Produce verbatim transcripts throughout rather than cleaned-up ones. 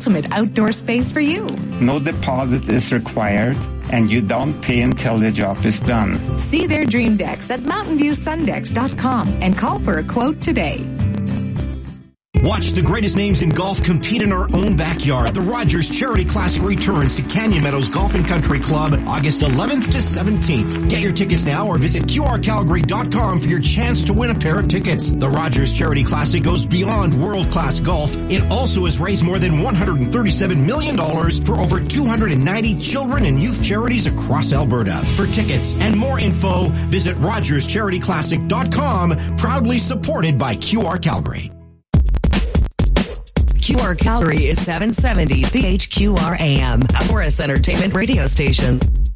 ultimate outdoor space for you. No deposit is required, and you don't pay until the job is done. See their dream decks at mountain view sun decks dot com and call for a quote today. Watch the greatest names in golf compete in our own backyard. The Rogers Charity Classic returns to Canyon Meadows Golf and Country Club August eleventh to seventeenth. Get your tickets now or visit Q R Calgary dot com for your chance to win a pair of tickets. The Rogers Charity Classic goes beyond world-class golf. It also has raised more than one hundred thirty-seven million dollars for over two hundred ninety children and youth charities across Alberta. For tickets and more info, visit Rogers Charity Classic dot com, proudly supported by Q R Calgary. Q R Calgary is seven seventy C H Q R A M, a Forest Entertainment radio station.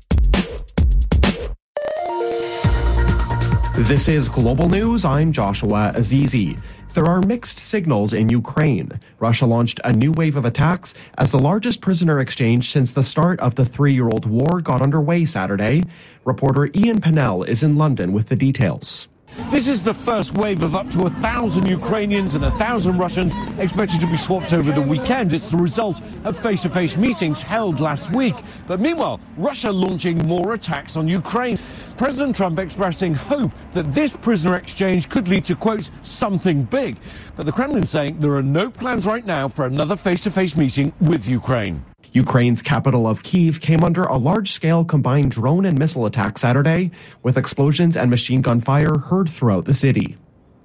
This is Global News. I'm Joshua Azizi. There are mixed signals in Ukraine. Russia launched a new wave of attacks as the largest prisoner exchange since the start of the three-year-old war got underway Saturday. Reporter Ian Pennell is in London with the details. This is the first wave of up to a thousand Ukrainians and a thousand Russians expected to be swapped over the weekend. It's the result of face-to-face meetings held last week. But meanwhile, Russia launching more attacks on Ukraine. President Trump expressing hope that this prisoner exchange could lead to, quote, something big. But the Kremlin saying there are no plans right now for another face-to-face meeting with Ukraine. Ukraine's capital of Kyiv came under a large-scale combined drone and missile attack Saturday, with explosions and machine gun fire heard throughout the city.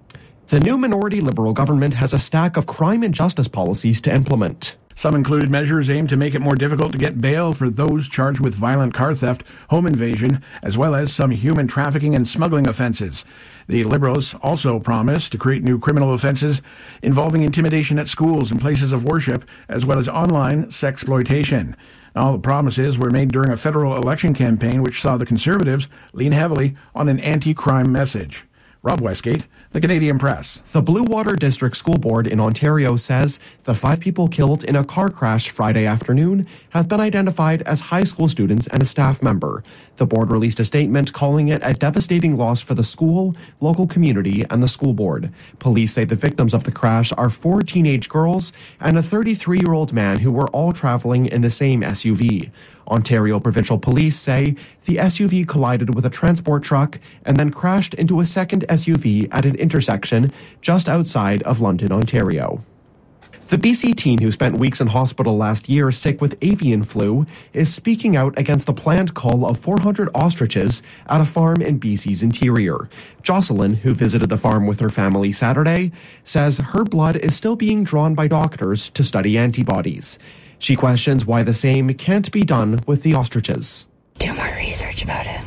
The new minority Liberal government has a stack of crime and justice policies to implement. Some included measures aimed to make it more difficult to get bail for those charged with violent car theft, home invasion, as well as some human trafficking and smuggling offenses. The Liberals also promised to create new criminal offenses involving intimidation at schools and places of worship, as well as online sexploitation. All the promises were made during a federal election campaign which saw the Conservatives lean heavily on an anti-crime message. Rob Westgate, The Canadian Press. The Blue Water District School Board in Ontario says the five people killed in a car crash Friday afternoon have been identified as high school students and a staff member. The board released a statement calling it a devastating loss for the school, local community, and the school board. Police say the victims of the crash are four teenage girls and a thirty-three-year-old man who were all traveling in the same S U V. Ontario Provincial Police say the S U V collided with a transport truck and then crashed into a second S U V at an intersection just outside of London, Ontario. The B C teen who spent weeks in hospital last year sick with avian flu is speaking out against the planned cull of four hundred ostriches at a farm in B C's interior. Jocelyn, who visited the farm with her family Saturday, says her blood is still being drawn by doctors to study antibodies. She questions why the same can't be done with the ostriches. Do more research about it.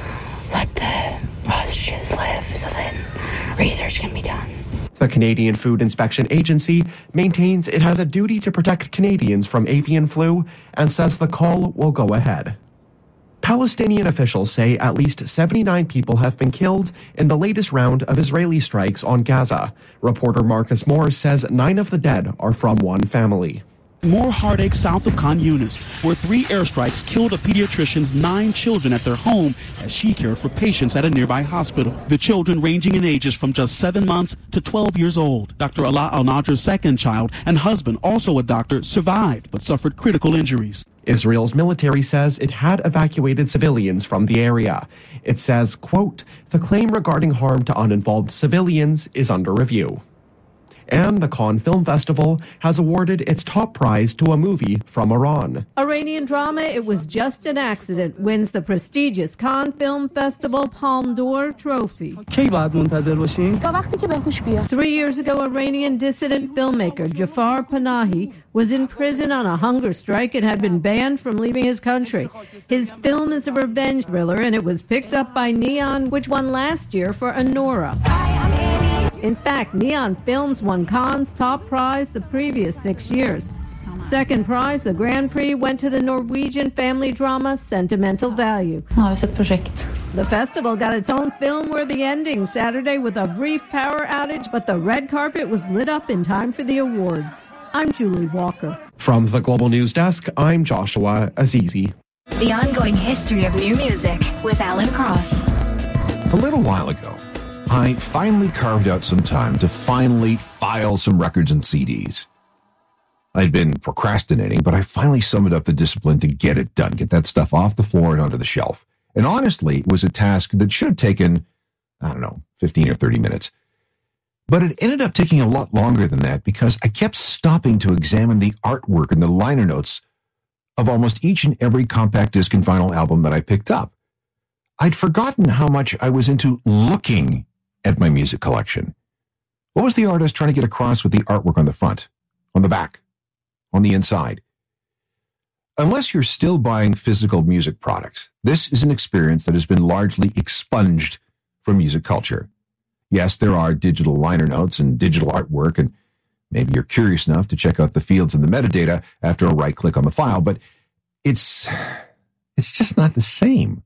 Let the ostriches live so then research can be done. The Canadian Food Inspection Agency maintains it has a duty to protect Canadians from avian flu and says the call will go ahead. Palestinian officials say at least seventy-nine people have been killed in the latest round of Israeli strikes on Gaza. Reporter Marcus Moore says nine of the dead are from one family. More heartache south of Khan Yunis, where three airstrikes killed a pediatrician's nine children at their home as she cared for patients at a nearby hospital. The children ranging in ages from just seven months to twelve years old. Doctor Alaa Al-Najr's second child and husband, also a doctor, survived but suffered critical injuries. Israel's military says it had evacuated civilians from the area. It says, quote, the claim regarding harm to uninvolved civilians is under review. And the Cannes Film Festival has awarded its top prize to a movie from Iran. Iranian drama It Was Just an Accident wins the prestigious Cannes Film Festival Palme d'Or trophy. Three years ago, Iranian dissident filmmaker Jafar Panahi was in prison on a hunger strike and had been banned from leaving his country. His film is a revenge thriller, and it was picked up by Neon, which won last year for Anora. In fact, Neon Films won Cannes' top prize the previous six years. Second prize, the Grand Prix, went to the Norwegian family drama Sentimental Value. The festival got its own film-worthy ending Saturday with a brief power outage, but the red carpet was lit up in time for the awards. I'm Julie Walker. From the Global News Desk, I'm Joshua Azizi. The ongoing history of new music with Alan Cross. A little while ago, I finally carved out some time to finally file some records and C Ds. I'd been procrastinating, but I finally summoned up the discipline to get it done, get that stuff off the floor and onto the shelf. And honestly, it was a task that should have taken, I don't know, fifteen or thirty minutes. But it ended up taking a lot longer than that because I kept stopping to examine the artwork and the liner notes of almost each and every compact disc and vinyl album that I picked up. I'd forgotten how much I was into looking at my music collection. What was the artist trying to get across with the artwork on the front, on the back, on the inside? Unless you're still buying physical music products, this is an experience that has been largely expunged from music culture. Yes, there are digital liner notes and digital artwork, and maybe you're curious enough to check out the fields and the metadata after a right click on the file, but it's, it's just not the same.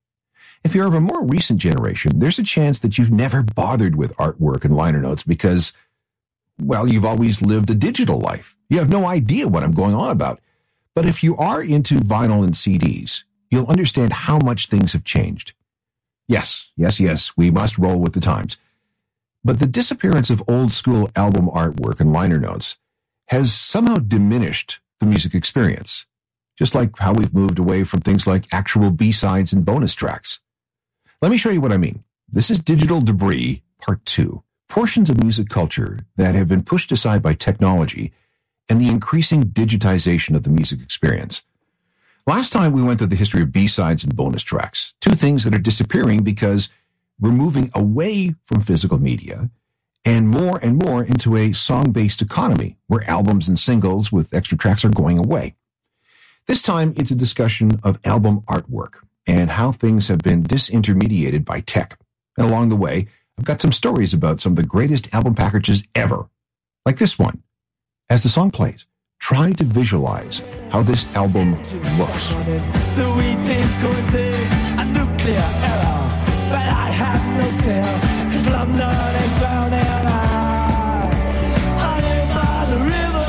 If you're of a more recent generation, there's a chance that you've never bothered with artwork and liner notes because, well, you've always lived a digital life. You have no idea what I'm going on about. But if you are into vinyl and C Ds, you'll understand how much things have changed. Yes, yes, yes, we must roll with the times. But the disappearance of old-school album artwork and liner notes has somehow diminished the music experience, just like how we've moved away from things like actual B-sides and bonus tracks. Let me show you what I mean. This is Digital Debris, Part two. Portions of music culture that have been pushed aside by technology and the increasing digitization of the music experience. Last time we went through the history of B-sides and bonus tracks, two things that are disappearing because we're moving away from physical media and more and more into a song-based economy where albums and singles with extra tracks are going away. This time, it's a discussion of album artwork and how things have been disintermediated by tech. And along the way, I've got some stories about some of the greatest album packages ever, like this one. As the song plays, try to visualize how this album looks. The wheat is going through a nuclear error. But I have no fear, cause London is drowning out. I live by the river.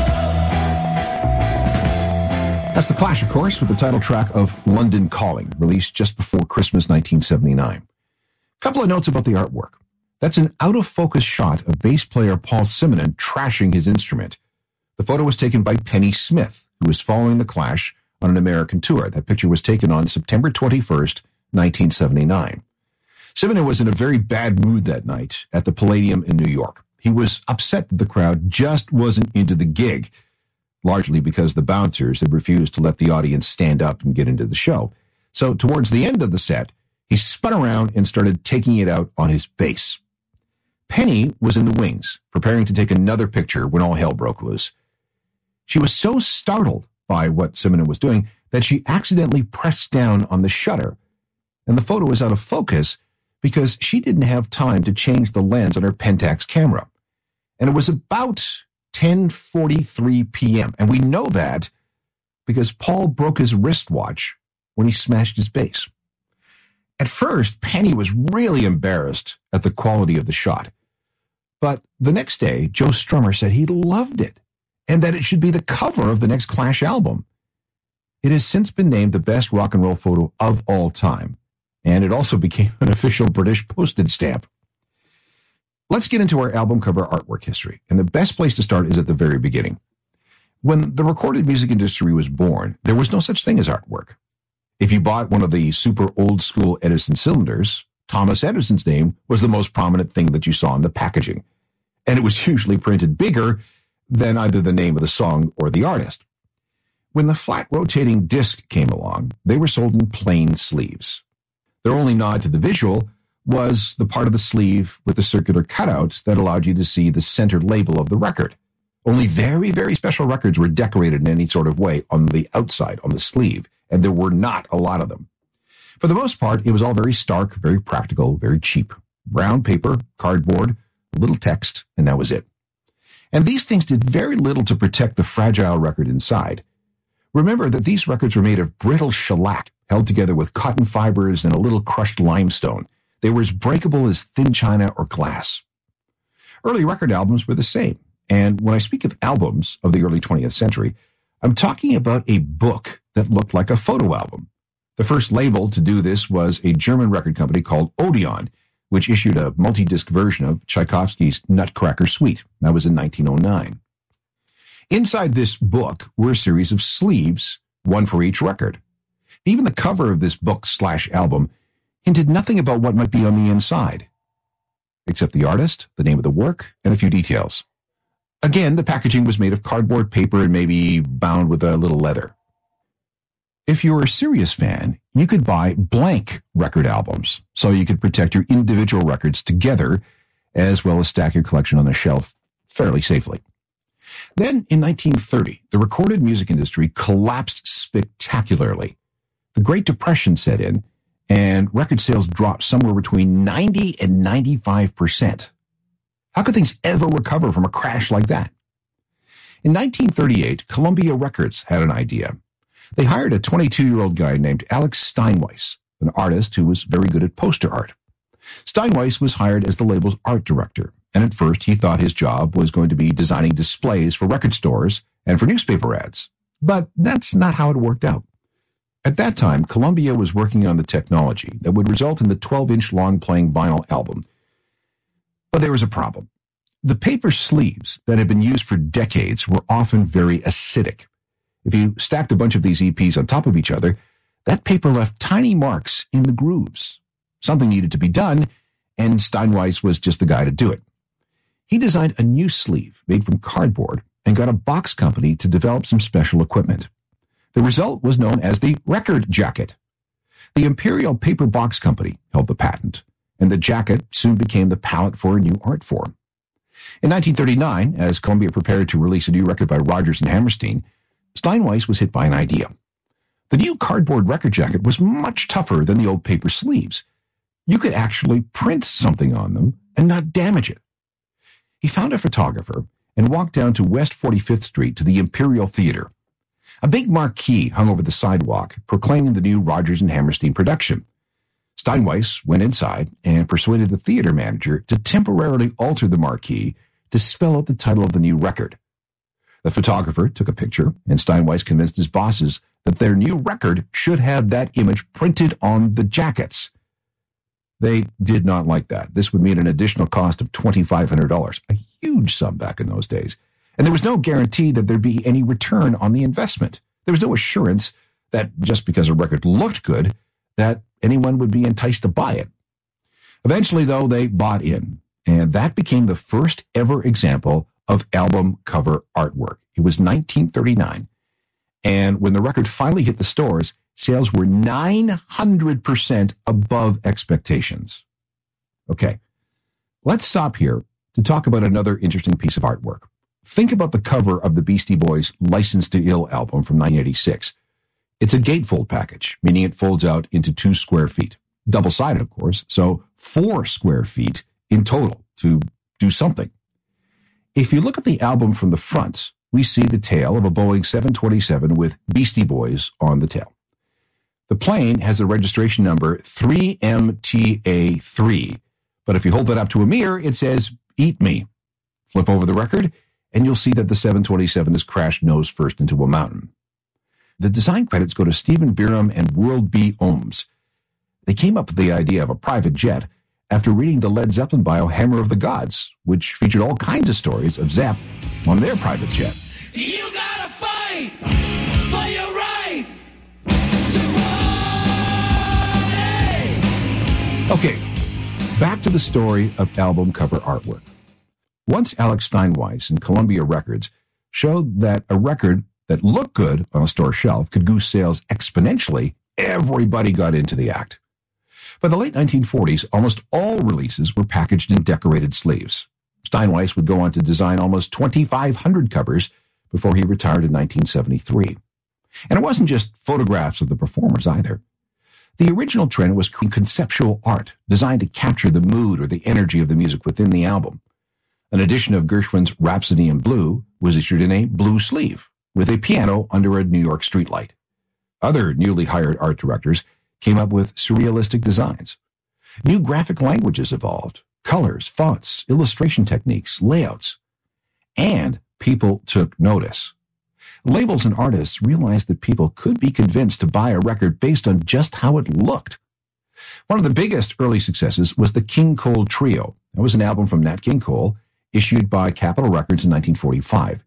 That's The Clash, of course, with the title track of London Calling, released just before Christmas nineteen seventy-nine. A couple of notes about the artwork. That's an out-of-focus shot of bass player Paul Simonon trashing his instrument. The photo was taken by Penny Smith, who was following The Clash on an American tour. That picture was taken on September twenty-first, nineteen seventy-nine. Simonon was in a very bad mood that night at the Palladium in New York. He was upset that the crowd just wasn't into the gig, largely because the bouncers had refused to let the audience stand up and get into the show. So towards the end of the set, he spun around and started taking it out on his bass. Penny was in the wings, preparing to take another picture when all hell broke loose. She was so startled by what Simonon was doing that she accidentally pressed down on the shutter, and the photo was out of focus because she didn't have time to change the lens on her Pentax camera. And it was about ten forty-three p.m., and we know that because Paul broke his wristwatch when he smashed his bass. At first, Penny was really embarrassed at the quality of the shot. But the next day, Joe Strummer said he loved it and that it should be the cover of the next Clash album. It has since been named the best rock and roll photo of all time, and it also became an official British postage stamp. Let's get into our album cover artwork history, and the best place to start is at the very beginning. When the recorded music industry was born, there was no such thing as artwork. If you bought one of the super old-school Edison cylinders, Thomas Edison's name was the most prominent thing that you saw in the packaging, and it was usually printed bigger than either the name of the song or the artist. When the flat rotating disc came along, they were sold in plain sleeves. Their only nod to the visual was the part of the sleeve with the circular cutouts that allowed you to see the center label of the record. Only very, very special records were decorated in any sort of way on the outside, on the sleeve, and there were not a lot of them. For the most part, it was all very stark, very practical, very cheap. Brown paper, cardboard, a little text, and that was it. And these things did very little to protect the fragile record inside. Remember that these records were made of brittle shellac, held together with cotton fibers and a little crushed limestone. They were as breakable as thin china or glass. Early record albums were the same. And when I speak of albums of the early twentieth century, I'm talking about a book that looked like a photo album. The first label to do this was a German record company called Odeon, which issued a multi-disc version of Tchaikovsky's Nutcracker Suite. That was in nineteen oh nine. Inside this book were a series of sleeves, one for each record. Even the cover of this book slash album hinted nothing about what might be on the inside, except the artist, the name of the work, and a few details. Again, the packaging was made of cardboard paper and maybe bound with a little leather. If you were a serious fan, you could buy blank record albums, so you could protect your individual records together, as well as stack your collection on the shelf fairly safely. Then, in nineteen thirty, the recorded music industry collapsed spectacularly. The Great Depression set in, and record sales dropped somewhere between ninety and ninety-five percent. How could things ever recover from a crash like that? In nineteen thirty-eight, Columbia Records had an idea. They hired a twenty-two-year-old guy named Alex Steinweiss, an artist who was very good at poster art. Steinweiss was hired as the label's art director, and at first he thought his job was going to be designing displays for record stores and for newspaper ads. But that's not how it worked out. At that time, Columbia was working on the technology that would result in the twelve-inch long-playing vinyl album. But there was a problem. The paper sleeves that had been used for decades were often very acidic. If you stacked a bunch of these E Ps on top of each other, that paper left tiny marks in the grooves. Something needed to be done, and Steinweiss was just the guy to do it. He designed a new sleeve made from cardboard and got a box company to develop some special equipment. The result was known as the record jacket. The Imperial Paper Box Company held the patent, and the jacket soon became the palette for a new art form. In nineteen thirty-nine, as Columbia prepared to release a new record by Rodgers and Hammerstein, Steinweiss was hit by an idea. The new cardboard record jacket was much tougher than the old paper sleeves. You could actually print something on them and not damage it. He found a photographer and walked down to West forty-fifth Street to the Imperial Theater. A big marquee hung over the sidewalk, proclaiming the new Rodgers and Hammerstein production. Steinweiss went inside and persuaded the theater manager to temporarily alter the marquee to spell out the title of the new record. The photographer took a picture, and Steinweiss convinced his bosses that their new record should have that image printed on the jackets. They did not like that. This would mean an additional cost of twenty-five hundred dollars, a huge sum back in those days. And there was no guarantee that there'd be any return on the investment. There was no assurance that just because a record looked good, that anyone would be enticed to buy it. Eventually, though, they bought in, and that became the first ever example of album cover artwork. It was nineteen thirty-nine, and when the record finally hit the stores, sales were nine hundred percent above expectations. Okay, let's stop here to talk about another interesting piece of artwork. Think about the cover of the Beastie Boys' License to Ill album from nineteen eighty-six. It's a gatefold package, meaning it folds out into two square feet. Double-sided, of course, so four square feet in total to do something. If you look at the album from the front, we see the tail of a Boeing seven twenty-seven with Beastie Boys on the tail. The plane has the registration number three M T A three, but if you hold that up to a mirror, it says, "Eat me." Flip over the record, and you'll see that the seven twenty-seven has crashed nose first into a mountain. The design credits go to Stephen Byram and World B. Ohms. They came up with the idea of a private jet after reading the Led Zeppelin bio Hammer of the Gods, which featured all kinds of stories of Zepp on their private jet. You gotta fight for your right to party! Okay, back to the story of album cover artwork. Once Alex Steinweiss and Columbia Records showed that a record that looked good on a store shelf could goose sales exponentially, everybody got into the act. By the late nineteen forties, almost all releases were packaged in decorated sleeves. Steinweiss would go on to design almost twenty-five hundred covers before he retired in nineteen seventy-three. And it wasn't just photographs of the performers either. The original trend was conceptual art, designed to capture the mood or the energy of the music within the album. An edition of Gershwin's Rhapsody in Blue was issued in a blue sleeve, with a piano under a New York streetlight. Other newly hired art directors came up with surrealistic designs. New graphic languages evolved, colors, fonts, illustration techniques, layouts, and people took notice. Labels and artists realized that people could be convinced to buy a record based on just how it looked. One of the biggest early successes was the King Cole Trio. That was an album from Nat King Cole, issued by Capitol Records in nineteen forty-five.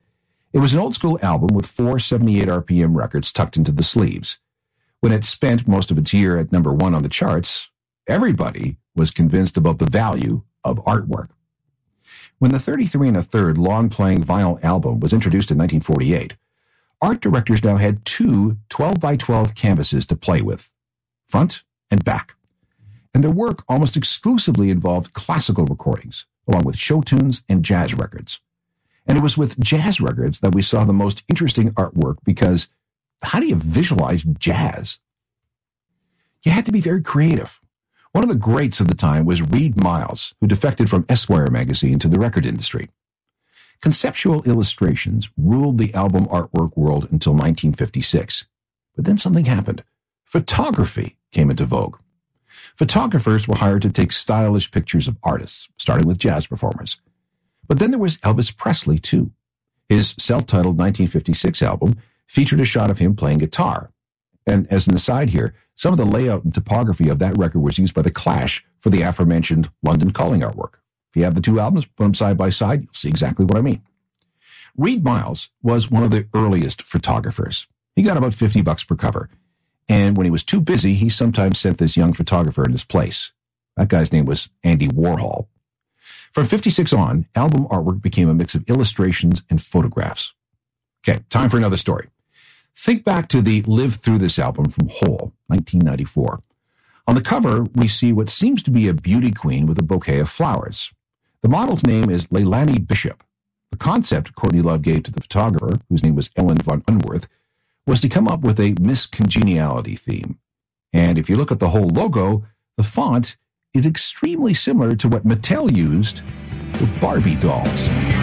It was an old-school album with four seventy-eight R P M records tucked into the sleeves. When it spent most of its year at number one on the charts, everybody was convinced about the value of artwork. When the thirty-three and a third long-playing vinyl album was introduced in nineteen forty-eight, art directors now had two twelve by twelve canvases to play with, front and back. And their work almost exclusively involved classical recordings, along with show tunes and jazz records. And it was with jazz records that we saw the most interesting artwork because how do you visualize jazz? You had to be very creative. One of the greats of the time was Reed Miles, who defected from Esquire magazine to the record industry. Conceptual illustrations ruled the album artwork world until nineteen fifty-six. But then something happened. Photography came into vogue. Photographers were hired to take stylish pictures of artists, starting with jazz performers. But then there was Elvis Presley, too. His self-titled nineteen fifty-six album featured a shot of him playing guitar. And as an aside here, some of the layout and topography of that record was used by The Clash for the aforementioned London Calling artwork. If you have the two albums, put them side by side, you'll see exactly what I mean. Reed Miles was one of the earliest photographers. He got about fifty bucks per cover. And when he was too busy, he sometimes sent this young photographer in his place. That guy's name was Andy Warhol. From fifty-six on, album artwork became a mix of illustrations and photographs. Okay, time for another story. Think back to the Live Through This album from Hole, nineteen ninety-four. On the cover, we see what seems to be a beauty queen with a bouquet of flowers. The model's name is Leilani Bishop. The concept Courtney Love gave to the photographer, whose name was Ellen von Unworth, was to come up with a Miss Congeniality theme. And if you look at the whole logo, the font is extremely similar to what Mattel used with Barbie dolls.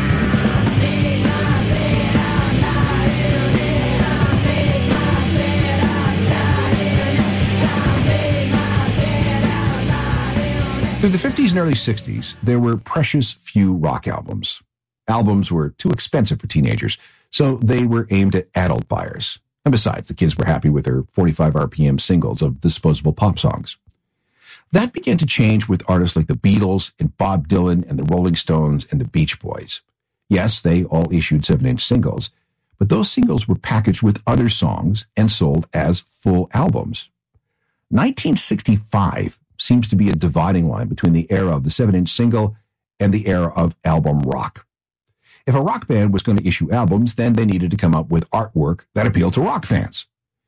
Through the fifties and early sixties, there were precious few rock albums. Albums were too expensive for teenagers, so they were aimed at adult buyers. And besides, the kids were happy with their forty-five R P M singles of disposable pop songs. That began to change with artists like the Beatles and Bob Dylan and the Rolling Stones and the Beach Boys. Yes, they all issued seven-inch singles, but those singles were packaged with other songs and sold as full albums. nineteen sixty-five seems to be a dividing line between the era of the seven-inch single and the era of album rock. If a rock band was going to issue albums, then they needed to come up with artwork that appealed to rock fans.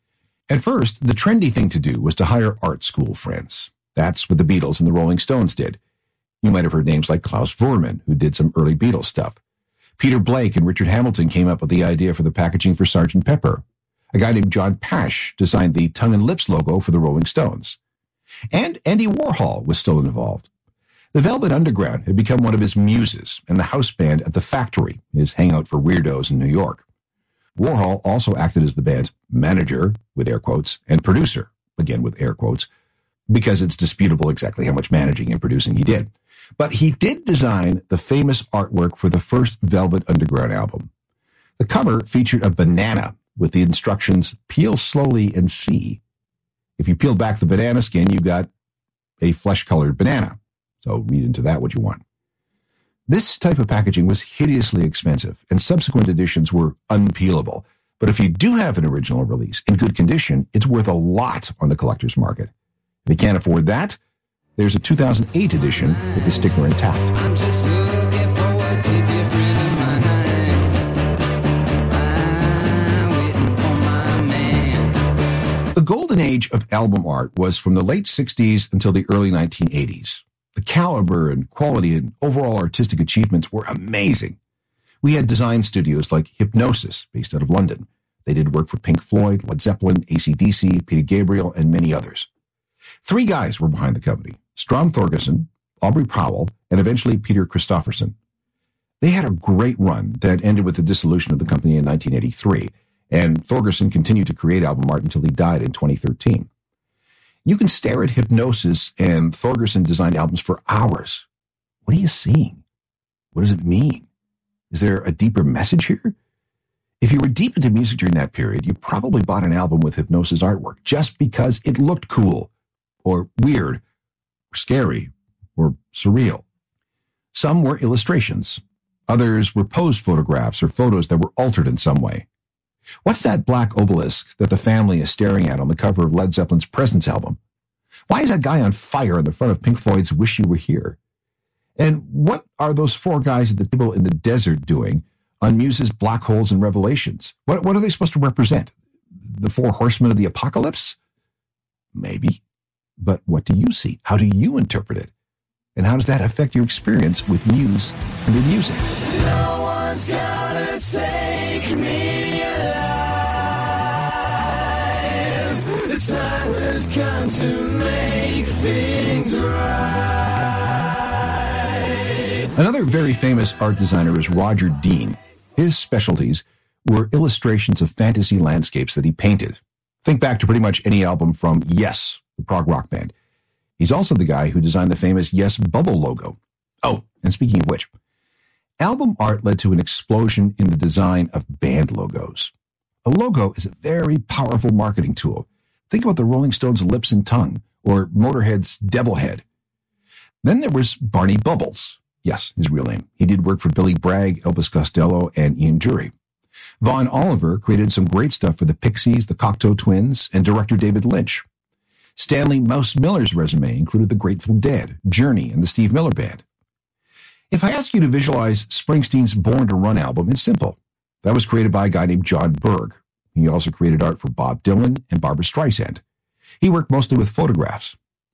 At first, the trendy thing to do was to hire art school friends. That's what the Beatles and the Rolling Stones did. You might have heard names like Klaus Voormann, who did some early Beatles stuff. Peter Blake and Richard Hamilton came up with the idea for the packaging for Sergeant Pepper. A guy named John Pash designed the Tongue and Lips logo for the Rolling Stones. And Andy Warhol was still involved. The Velvet Underground had become one of his muses, and the house band at the Factory, his hangout for weirdos in New York. Warhol also acted as the band's manager, with air quotes, and producer, again with air quotes, because it's disputable exactly how much managing and producing he did. But he did design the famous artwork for the first Velvet Underground album. The cover featured a banana with the instructions, peel slowly and see. If you peel back the banana skin, you got a flesh-colored banana. So read into that what you want. This type of packaging was hideously expensive, and subsequent editions were unpeelable. But if you do have an original release in good condition, it's worth a lot on the collector's market. If you can't afford that, there's a two thousand eight edition with the sticker intact. I'm just looking forward to different of mine. I'm waiting for my man. The golden age of album art was from the late sixties until the early nineteen eighties. The caliber and quality and overall artistic achievements were amazing. We had design studios like Hypnosis, based out of London. They did work for Pink Floyd, Led Zeppelin, A C D C, Peter Gabriel, and many others. Three guys were behind the company: Strom Thorgerson, Aubrey Powell, and eventually Peter Christopherson. They had a great run that ended with the dissolution of the company in nineteen eighty-three, and Thorgerson continued to create album art until he died in twenty thirteen. You can stare at Hypnosis and Thorgerson designed albums for hours. What are you seeing? What does it mean? Is there a deeper message here? If you were deep into music during that period, you probably bought an album with Hypnosis artwork just because it looked cool, or weird, or scary, or surreal. Some were illustrations. Others were posed photographs or photos that were altered in some way. What's that black obelisk that the family is staring at on the cover of Led Zeppelin's Presents album? Why is that guy on fire in the front of Pink Floyd's Wish You Were Here? And what are those four guys at the table in the desert doing on Muse's Black Holes and Revelations? What, what are they supposed to represent? The four horsemen of the apocalypse? Maybe. But what do you see? How do you interpret it? And how does that affect your experience with Muse and their music? No one's gonna take me alive. The time has come to make things right. Another very famous art designer is Roger Dean. His specialties were illustrations of fantasy landscapes that he painted. Think back to pretty much any album from Yes, the prog rock band. He's also the guy who designed the famous Yes Bubble logo. Oh, and speaking of which, album art led to an explosion in the design of band logos. A logo is a very powerful marketing tool. Think about the Rolling Stones' Lips and Tongue, or Motorhead's Devil Head. Then there was Barney Bubbles. Yes, his real name. He did work for Billy Bragg, Elvis Costello, and Ian Dury. Vaughn Oliver created some great stuff for the Pixies, the Cocteau Twins, and director David Lynch. Stanley Mouse Miller's resume included the Grateful Dead, Journey, and the Steve Miller Band. If I ask you to visualize Springsteen's Born to Run album, it's simple. That was created by a guy named John Berg. He also created art for Bob Dylan and Barbra Streisand. He worked mostly with photographs.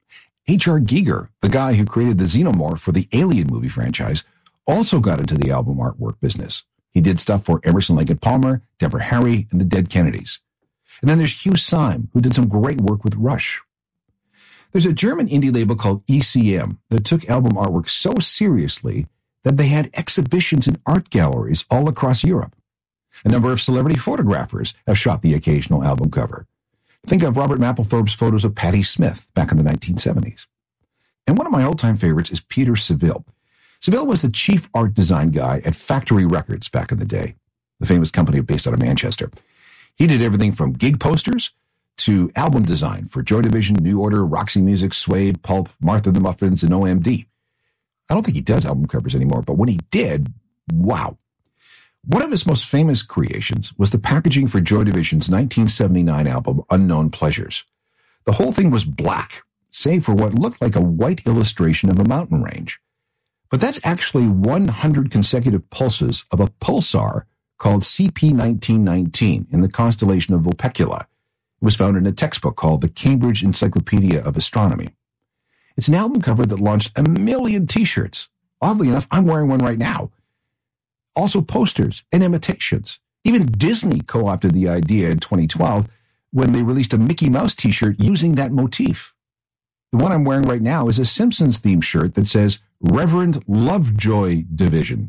H R. Giger, the guy who created the Xenomorph for the Alien movie franchise, also got into the album artwork business. He did stuff for Emerson, Lake and Palmer, Deborah Harry, and the Dead Kennedys. And then there's Hugh Syme, who did some great work with Rush. There's a German indie label called E C M that took album artwork so seriously that they had exhibitions in art galleries all across Europe. A number of celebrity photographers have shot the occasional album cover. Think of Robert Mapplethorpe's photos of Patti Smith back in the nineteen seventies. And one of my old-time favorites is Peter Seville. Seville was the chief art design guy at Factory Records back in the day, the famous company based out of Manchester. He did everything from gig posters to album design for Joy Division, New Order, Roxy Music, Suede, Pulp, Martha the Muffins, and O M D. I don't think he does album covers anymore, but when he did, wow. One of his most famous creations was the packaging for Joy Division's nineteen seventy-nine album, Unknown Pleasures. The whole thing was black, save for what looked like a white illustration of a mountain range. But that's actually one hundred consecutive pulses of a pulsar called C P nineteen nineteen in the constellation of Vulpecula. It was found in a textbook called the Cambridge Encyclopedia of Astronomy. It's an album cover that launched a million t-shirts. Oddly enough, I'm wearing one right now. Also posters and imitations. Even Disney co-opted the idea in twenty twelve when they released a Mickey Mouse t-shirt using that motif. The one I'm wearing right now is a Simpsons-themed shirt that says Reverend Lovejoy Division.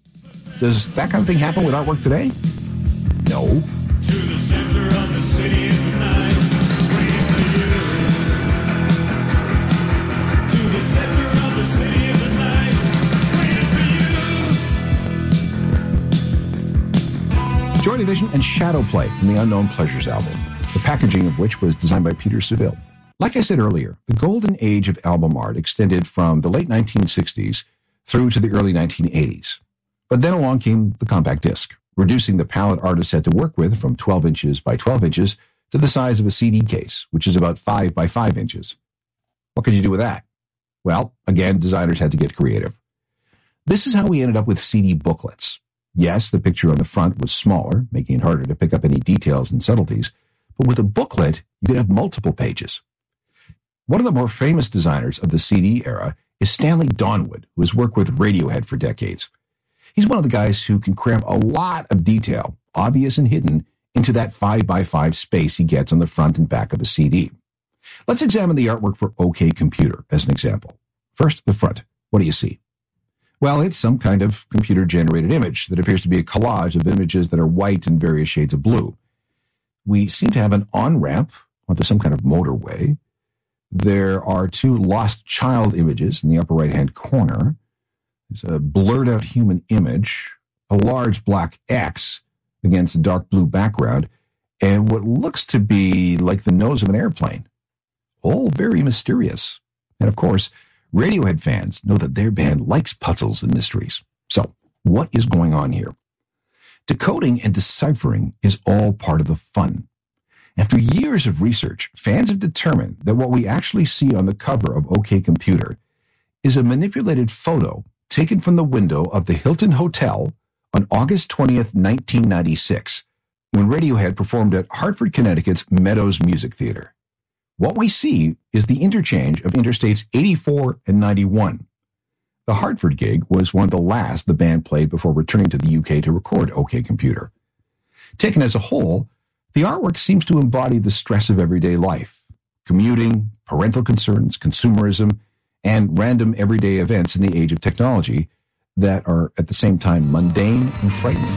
Does that kind of thing happen with artwork today? No. To the center of the city at night, waiting for you. To the center of the city at night, waiting for you. Joy Division and Shadow Play from the Unknown Pleasures album, the packaging of which was designed by Peter Seville. Like I said earlier, the golden age of album art extended from the late nineteen sixties through to the early nineteen eighties. But then along came the compact disc, reducing the palette artists had to work with from twelve inches by twelve inches to the size of a C D case, which is about five by five inches. What could you do with that? Well, again, designers had to get creative. This is how we ended up with C D booklets. Yes, the picture on the front was smaller, making it harder to pick up any details and subtleties, but with a booklet, you could have multiple pages. One of the more famous designers of the C D era is Stanley Donwood, who has worked with Radiohead for decades. He's one of the guys who can cram a lot of detail, obvious and hidden, into that five by five space he gets on the front and back of a C D. Let's examine the artwork for OK Computer as an example. First, the front. What do you see? Well, it's some kind of computer-generated image that appears to be a collage of images that are white and various shades of blue. We seem to have an on-ramp onto some kind of motorway. There are two lost child images in the upper right-hand corner. There's a blurred-out human image, a large black X against a dark blue background, and what looks to be like the nose of an airplane. All very mysterious. And of course, Radiohead fans know that their band likes puzzles and mysteries. So, what is going on here. Decoding and deciphering is all part of the fun. After years of research, fans have determined that what we actually see on the cover of OK Computer is a manipulated photo taken from the window of the Hilton Hotel on August twentieth, nineteen ninety-six, when Radiohead performed at Hartford, Connecticut's Meadows Music Theater. What we see is the interchange of Interstates eighty-four and ninety-one. The Hartford gig was one of the last the band played before returning to the U K to record OK Computer. Taken as a whole, the artwork seems to embody the stress of everyday life, commuting, parental concerns, consumerism, and random everyday events in the age of technology that are at the same time mundane and frightening.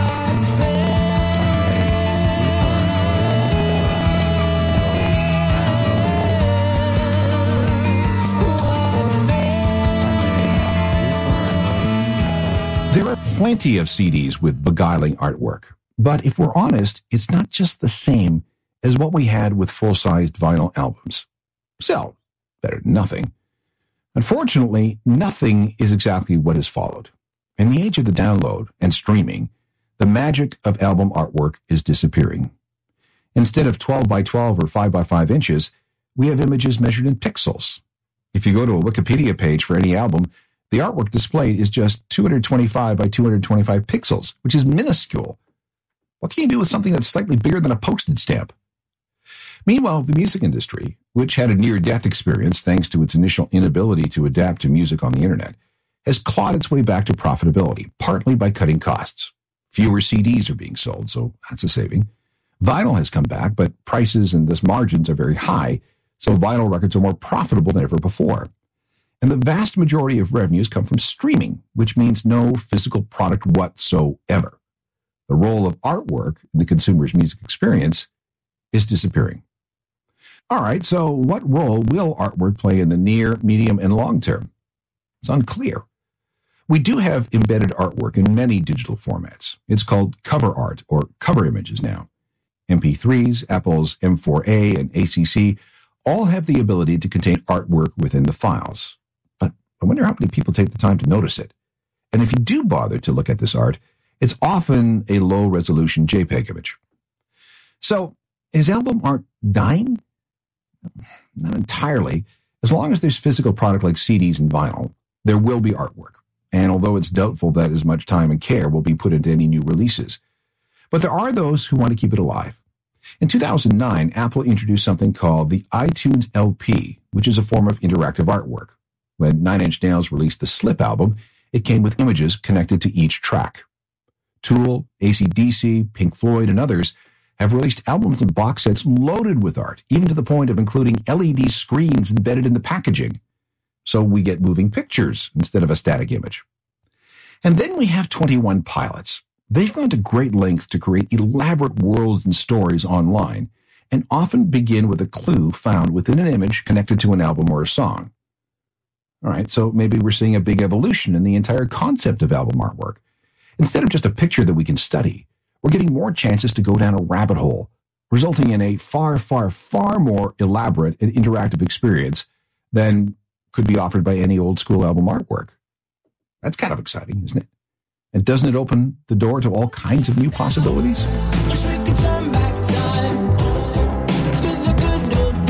There are plenty of C Ds with beguiling artwork, but if we're honest, it's not just the same as what we had with full-sized vinyl albums. So, better than nothing. Unfortunately, nothing is exactly what has followed. In the age of the download and streaming, the magic of album artwork is disappearing. Instead of twelve by twelve or five by five inches, we have images measured in pixels. If you go to a Wikipedia page for any album, the artwork displayed is just two hundred twenty-five by two hundred twenty-five pixels, which is minuscule. What can you do with something that's slightly bigger than a postage stamp? Meanwhile, the music industry, which had a near-death experience thanks to its initial inability to adapt to music on the internet, has clawed its way back to profitability, partly by cutting costs. Fewer C Ds are being sold, so that's a saving. Vinyl has come back, but prices and thus margins are very high, so vinyl records are more profitable than ever before. And the vast majority of revenues come from streaming, which means no physical product whatsoever. The role of artwork in the consumer's music experience is disappearing. All right, so what role will artwork play in the near, medium, and long term? It's unclear. We do have embedded artwork in many digital formats. It's called cover art or cover images now. M P threes, Apple's M four A, and A C C all have the ability to contain artwork within the files. But I wonder how many people take the time to notice it. And if you do bother to look at this art, it's often a low-resolution JPEG image. So, is album art dying? Not entirely. As long as there's physical product like C Ds and vinyl, there will be artwork. And although it's doubtful that as much time and care will be put into any new releases. But there are those who want to keep it alive. In two thousand nine, Apple introduced something called the iTunes L P, which is a form of interactive artwork. When Nine Inch Nails released the Slip album, it came with images connected to each track. Tool, A C D C, Pink Floyd, and others have released albums and box sets loaded with art, even to the point of including L E D screens embedded in the packaging. So we get moving pictures instead of a static image. And then we have twenty-one Pilots. They've gone to great lengths to create elaborate worlds and stories online, and often begin with a clue found within an image connected to an album or a song. All right, so maybe we're seeing a big evolution in the entire concept of album artwork. Instead of just a picture that we can study, we're getting more chances to go down a rabbit hole, resulting in a far, far, far more elaborate and interactive experience than could be offered by any old school album artwork. That's kind of exciting, isn't it? And doesn't it open the door to all kinds of new possibilities? Wish we could turn back time to the good old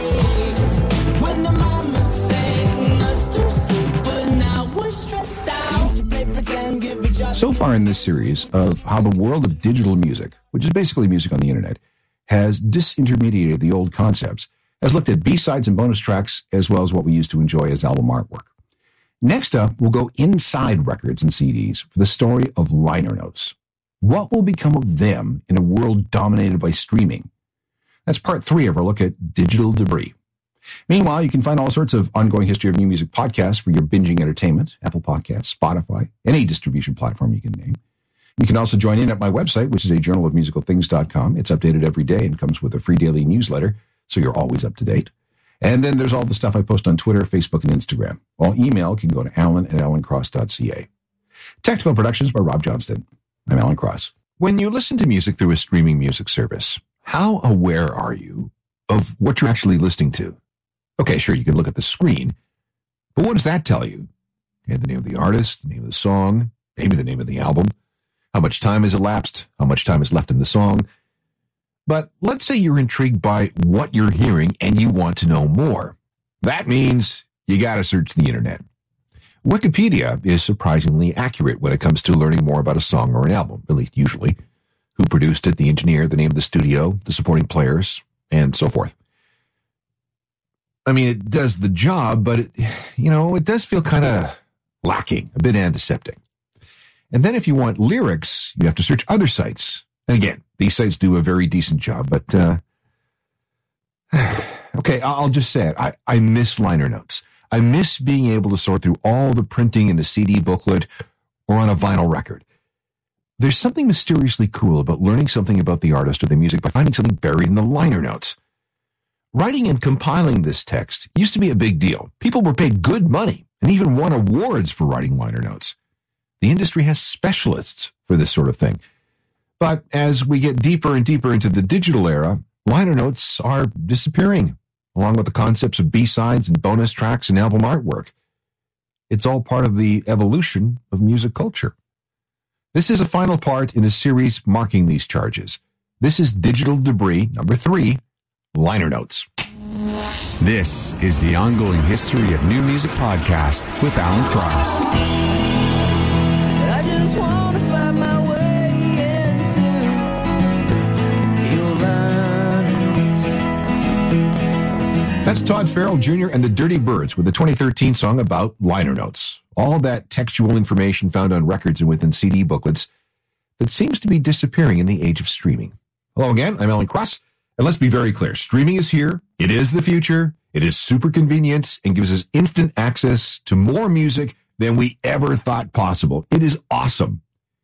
days when the mama sang us to sleep, but now we're stressed out. Play pretend, give each other. So far in this series of how the world of digital music, which is basically music on the internet, has disintermediated the old concepts, has looked at B-sides and bonus tracks as well as what we used to enjoy as album artwork. Next up, we'll go inside records and C Ds for the story of liner notes. What will become of them in a world dominated by streaming? That's part three of our look at digital debris. Meanwhile, you can find all sorts of ongoing history of new music podcasts for your binging entertainment, Apple Podcasts, Spotify, any distribution platform you can name. You can also join in at my website, which is a journal of musical things dot com. It's updated every day and comes with a free daily newsletter, so you're always up to date. And then there's all the stuff I post on Twitter, Facebook, and Instagram. All email can go to alan at alan cross dot c a. Technical productions by Rob Johnston. I'm Alan Cross. When you listen to music through a streaming music service, how aware are you of what you're actually listening to? Okay, sure, you can look at the screen, but what does that tell you? Okay, the name of the artist, the name of the song, maybe the name of the album, how much time has elapsed, how much time is left in the song. But let's say you're intrigued by what you're hearing and you want to know more. That means you got to search the internet. Wikipedia is surprisingly accurate when it comes to learning more about a song or an album, at least usually. Who produced it, the engineer, the name of the studio, the supporting players, and so forth. I mean, it does the job, but, it, you know, it does feel kind of lacking, a bit antiseptic. And then if you want lyrics, you have to search other sites. And again, these sites do a very decent job, but, uh, okay, I'll just say it. I, I miss liner notes. I miss being able to sort through all the printing in a C D booklet or on a vinyl record. There's something mysteriously cool about learning something about the artist or the music by finding something buried in the liner notes. Writing and compiling this text used to be a big deal. People were paid good money and even won awards for writing liner notes. The industry has specialists for this sort of thing. But as we get deeper and deeper into the digital era, liner notes are disappearing, along with the concepts of B-sides and bonus tracks and album artwork. It's all part of the evolution of music culture. This is a final part in a series marking these charges. This is Digital Debris, number three, Liner Notes. This is the Ongoing History of New Music podcast with Alan Cross. I just want to find my way into your lines. That's Todd Farrell Junior and the Dirty Birds with the twenty thirteen song about liner notes. All that textual information found on records and within C D booklets that seems to be disappearing in the age of streaming. Hello again, I'm Alan Cross, and let's be very clear. Streaming is here. It is the future. It is super convenient and gives us instant access to more music than we ever thought possible. It is awesome.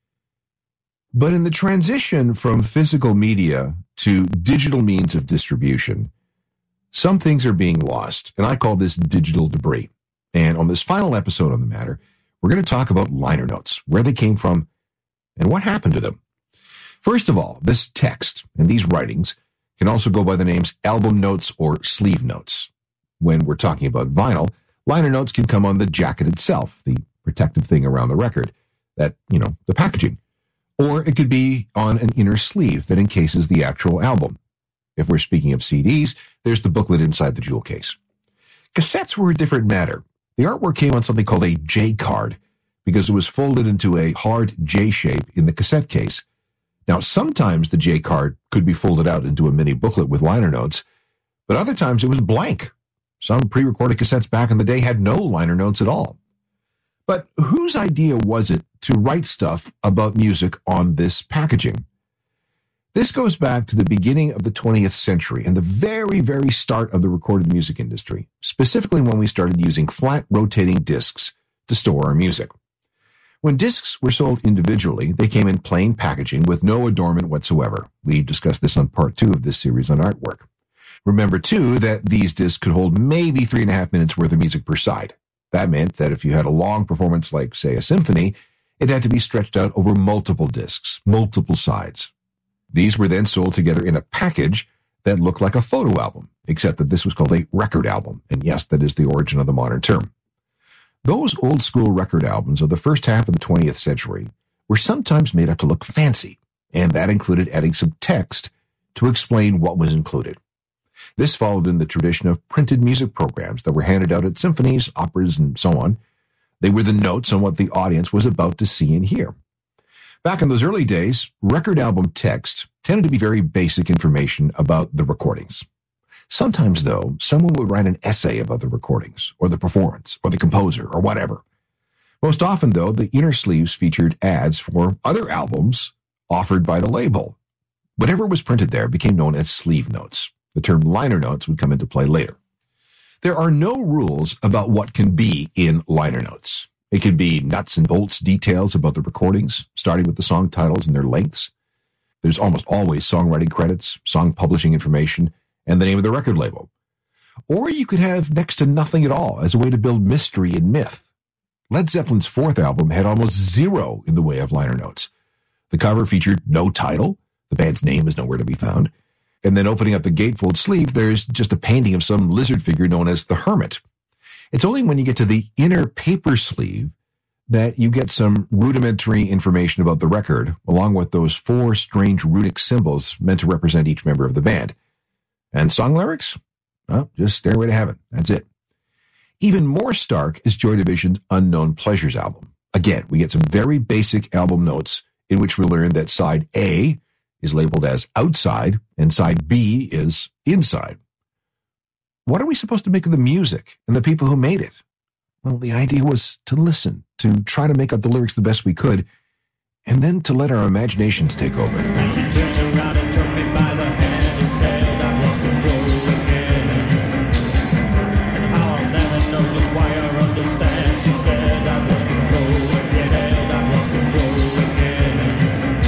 But in the transition from physical media to digital means of distribution, some things are being lost, and I call this digital debris. And on this final episode on the matter, we're going to talk about liner notes, where they came from, and what happened to them. First of all, this text and these writings can also go by the names album notes or sleeve notes. When we're talking about vinyl, liner notes can come on the jacket itself, the protective thing around the record, that, you know, the packaging. Or it could be on an inner sleeve that encases the actual album. If we're speaking of C Ds, there's the booklet inside the jewel case. Cassettes were a different matter. The artwork came on something called a J card because it was folded into a hard J shape in the cassette case. Now, sometimes the J card could be folded out into a mini booklet with liner notes, but other times it was blank. Some pre-recorded cassettes back in the day had no liner notes at all. But whose idea was it to write stuff about music on this packaging? This goes back to the beginning of the twentieth century and the very, very start of the recorded music industry, specifically when we started using flat rotating discs to store our music. When discs were sold individually, they came in plain packaging with no adornment whatsoever. We discussed this on part two of this series on artwork. Remember, too, that these discs could hold maybe three and a half minutes worth of music per side. That meant that if you had a long performance like, say, a symphony, it had to be stretched out over multiple discs, multiple sides. These were then sold together in a package that looked like a photo album, except that this was called a record album. And yes, that is the origin of the modern term. Those old-school record albums of the first half of the twentieth century were sometimes made up to look fancy, and that included adding some text to explain what was included. This followed in the tradition of printed music programs that were handed out at symphonies, operas, and so on. They were the notes on what the audience was about to see and hear. Back in those early days, record album text tended to be very basic information about the recordings. Sometimes, though, someone would write an essay about the recordings, or the performance, or the composer, or whatever. Most often, though, the inner sleeves featured ads for other albums offered by the label. Whatever was printed there became known as sleeve notes. The term liner notes would come into play later. There are no rules about what can be in liner notes. It could be nuts and bolts details about the recordings, starting with the song titles and their lengths. There's almost always songwriting credits, song publishing information, and the name of the record label. Or you could have next to nothing at all as a way to build mystery and myth. Led Zeppelin's fourth album had almost zero in the way of liner notes. The cover featured no title, the band's name is nowhere to be found, and then opening up the gatefold sleeve, there's just a painting of some lizard figure known as the Hermit. It's only when you get to the inner paper sleeve that you get some rudimentary information about the record, along with those four strange runic symbols meant to represent each member of the band. And song lyrics? Well, just Stairway to Heaven. That's it. Even more stark is Joy Division's Unknown Pleasures album. Again, we get some very basic album notes in which we learn that side A is labeled as outside and side B is inside. What are we supposed to make of the music and the people who made it? Well, the idea was to listen, to try to make out the lyrics the best we could, and then to let our imaginations take over. And she turned around and took me by the hand and said I lost control again. And how I'll never know just why I understand. She said I lost control again. Said I lost control again.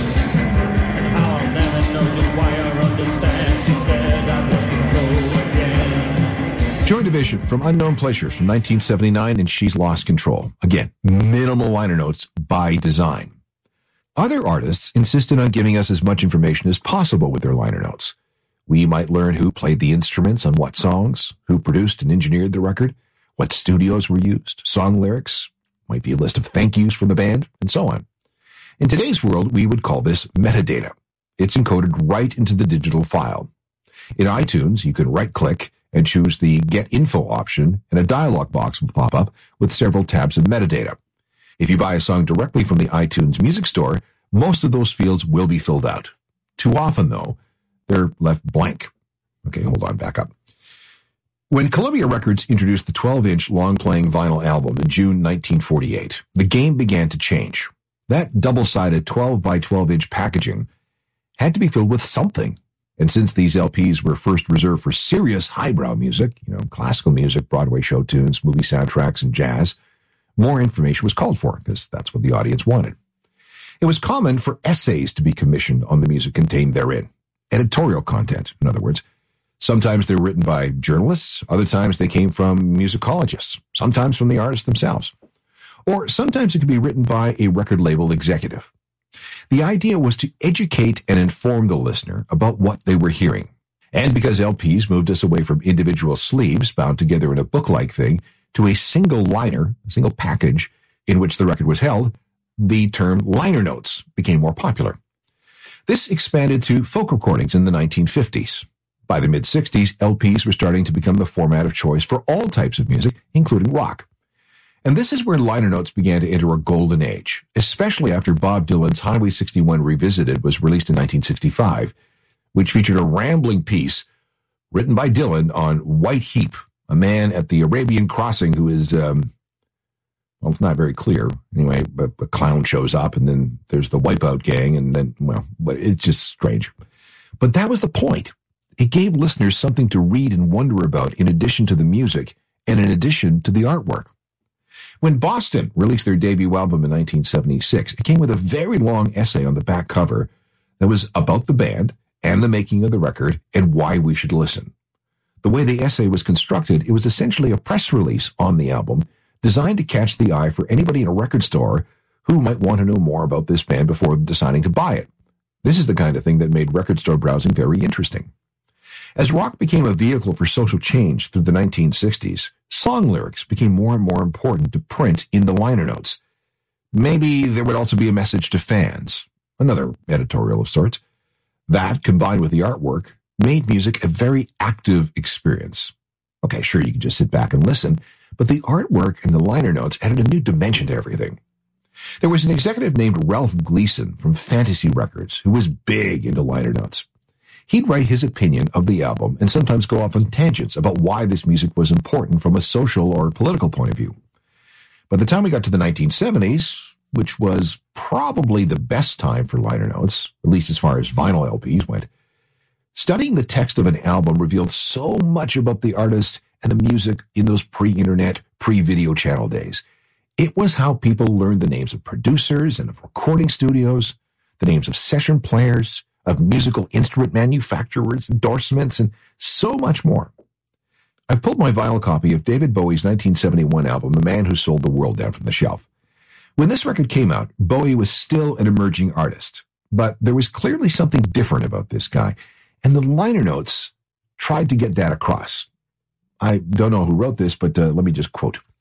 And how I'll never know just why I understand. She said I lost control again. Joy Division from Unknown Pleasures from nineteen seventy-nine and She's Lost Control. Again, minimal liner notes by design. Other artists insisted on giving us as much information as possible with their liner notes. We might learn who played the instruments on what songs, who produced and engineered the record, what studios were used, song lyrics, might be a list of thank yous from the band, and so on. In today's world, we would call this metadata. It's encoded right into the digital file. In iTunes, you can right-click and choose the Get Info option, and a dialog box will pop up with several tabs of metadata. If you buy a song directly from the iTunes Music Store, most of those fields will be filled out. Too often, though, they're left blank. Okay, hold on, back up. When Columbia Records introduced the twelve-inch long-playing vinyl album in June nineteen forty-eight, the game began to change. That double-sided twelve by twelve-inch packaging had to be filled with something. And since these L Ps were first reserved for serious highbrow music, you know, classical music, Broadway show tunes, movie soundtracks, and jazz, more information was called for because that's what the audience wanted. It was common for essays to be commissioned on the music contained therein. Editorial content, in other words. Sometimes they were written by journalists, other times they came from musicologists, sometimes from the artists themselves. Or sometimes it could be written by a record label executive. The idea was to educate and inform the listener about what they were hearing. And because L Ps moved us away from individual sleeves bound together in a book-like thing to a single liner, a single package in which the record was held, the term liner notes became more popular. This expanded to folk recordings in the nineteen fifties. By the mid-sixties, L Ps were starting to become the format of choice for all types of music, including rock. And this is where liner notes began to enter a golden age, especially after Bob Dylan's Highway sixty-one Revisited was released in nineteen sixty-five, which featured a rambling piece written by Dylan on White Heap, a man at the Arabian crossing who is, um, well, it's not very clear. Anyway, a, a clown shows up, and then there's the Wipeout gang, and then, well, but it's just strange. But that was the point. It gave listeners something to read and wonder about in addition to the music and in addition to the artwork. When Boston released their debut album in nineteen seventy-six, it came with a very long essay on the back cover that was about the band and the making of the record and why we should listen. The way the essay was constructed, it was essentially a press release on the album designed to catch the eye for anybody in a record store who might want to know more about this band before deciding to buy it. This is the kind of thing that made record store browsing very interesting. As rock became a vehicle for social change through the nineteen sixties, song lyrics became more and more important to print in the liner notes. Maybe there would also be a message to fans, another editorial of sorts. That, combined with the artwork, made music a very active experience. Okay, sure, you can just sit back and listen, but the artwork and the liner notes added a new dimension to everything. There was an executive named Ralph Gleason from Fantasy Records who was big into liner notes. He'd write his opinion of the album and sometimes go off on tangents about why this music was important from a social or political point of view. By the time we got to the nineteen seventies, which was probably the best time for liner notes, at least as far as vinyl L Ps went, studying the text of an album revealed so much about the artist and the music in those pre-internet, pre-video channel days. It was how people learned the names of producers and of recording studios, the names of session players, of musical instrument manufacturers, endorsements, and so much more. I've pulled my vinyl copy of David Bowie's nineteen seventy-one album, The Man Who Sold the World, down from the shelf. When this record came out, Bowie was still an emerging artist, but there was clearly something different about this guy, and the liner notes tried to get that across. I don't know who wrote this, but uh, let me just quote.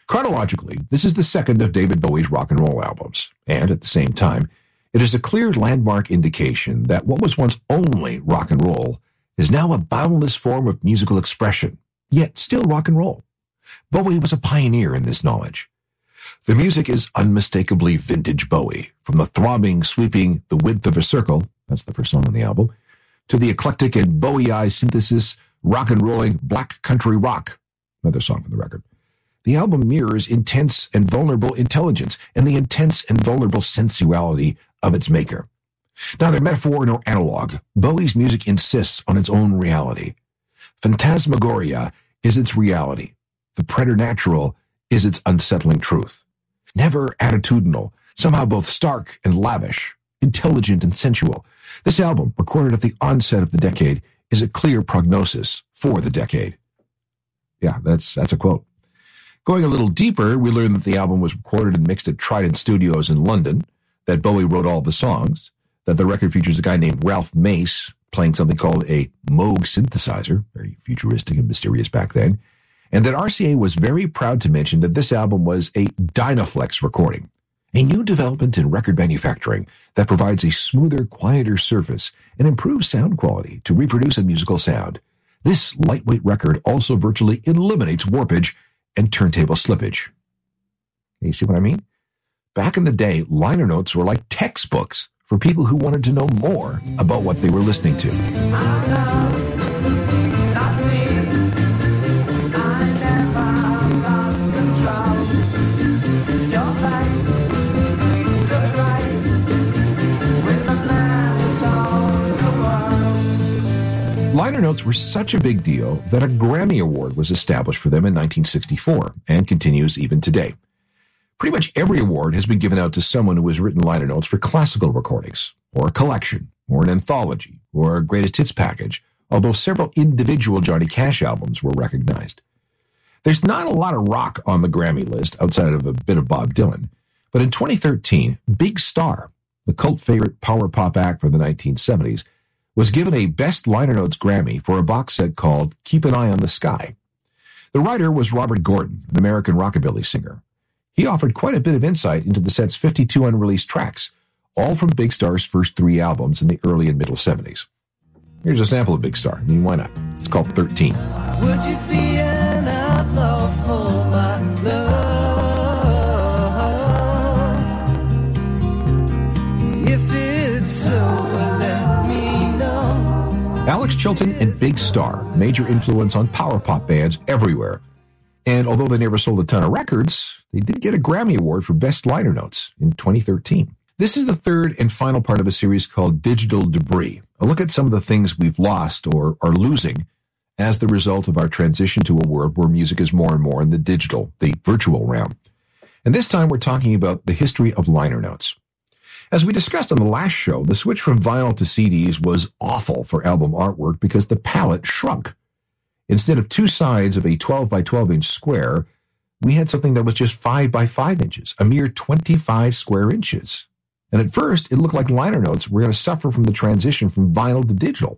Chronologically, this is the second of David Bowie's rock and roll albums, and at the same time, it is a clear landmark indication that what was once only rock and roll is now a boundless form of musical expression, yet still rock and roll. Bowie was a pioneer in this knowledge. The music is unmistakably vintage Bowie, from the throbbing, sweeping The Width of a Circle, that's the first song on the album, to the eclectic and Bowie-eye synthesis, rock and rolling Black Country Rock, another song from the record. The album mirrors intense and vulnerable intelligence and the intense and vulnerable sensuality of its maker. Neither metaphor nor analog, Bowie's music insists on its own reality. Phantasmagoria is its reality. The preternatural is its unsettling truth. Never attitudinal, somehow both stark and lavish, intelligent and sensual. This album, recorded at the onset of the decade, is a clear prognosis for the decade. Yeah, that's that's a quote. Going a little deeper, we learn that the album was recorded and mixed at Trident Studios in London, that Bowie wrote all the songs, that the record features a guy named Ralph Mace playing something called a Moog synthesizer, very futuristic and mysterious back then, and that R C A was very proud to mention that this album was a Dynaflex recording, a new development in record manufacturing that provides a smoother, quieter surface and improves sound quality to reproduce a musical sound. This lightweight record also virtually eliminates warpage and turntable slippage. You see what I mean? Back in the day, liner notes were like textbooks for people who wanted to know more about what they were listening to. Liner notes were such a big deal that a Grammy Award was established for them in nineteen sixty-four and continues even today. Pretty much every award has been given out to someone who has written liner notes for classical recordings, or a collection, or an anthology, or a greatest hits package, although several individual Johnny Cash albums were recognized. There's not a lot of rock on the Grammy list outside of a bit of Bob Dylan, but in twenty thirteen, Big Star, the cult favorite power pop act for the nineteen seventies, was given a Best Liner Notes Grammy for a box set called Keep an Eye on the Sky. The writer was Robert Gordon, an American rockabilly singer. He offered quite a bit of insight into the set's fifty-two unreleased tracks, all from Big Star's first three albums in the early and middle seventies. Here's a sample of Big Star. I mean, why not? It's called thirteen. Would you be an outlaw for my love? If it's so, let me know. Alex Chilton and Big Star, major influence on power pop bands everywhere. And although they never sold a ton of records, they did get a Grammy Award for Best Liner Notes in twenty thirteen. This is the third and final part of a series called Digital Debris, a look at some of the things we've lost or are losing as the result of our transition to a world where music is more and more in the digital, the virtual realm. And this time we're talking about the history of liner notes. As we discussed on the last show, the switch from vinyl to C Ds was awful for album artwork because the palette shrunk. Instead of two sides of a twelve by twelve inch square, we had something that was just five by five inches, a mere twenty-five square inches. And at first, it looked like liner notes were going to suffer from the transition from vinyl to digital.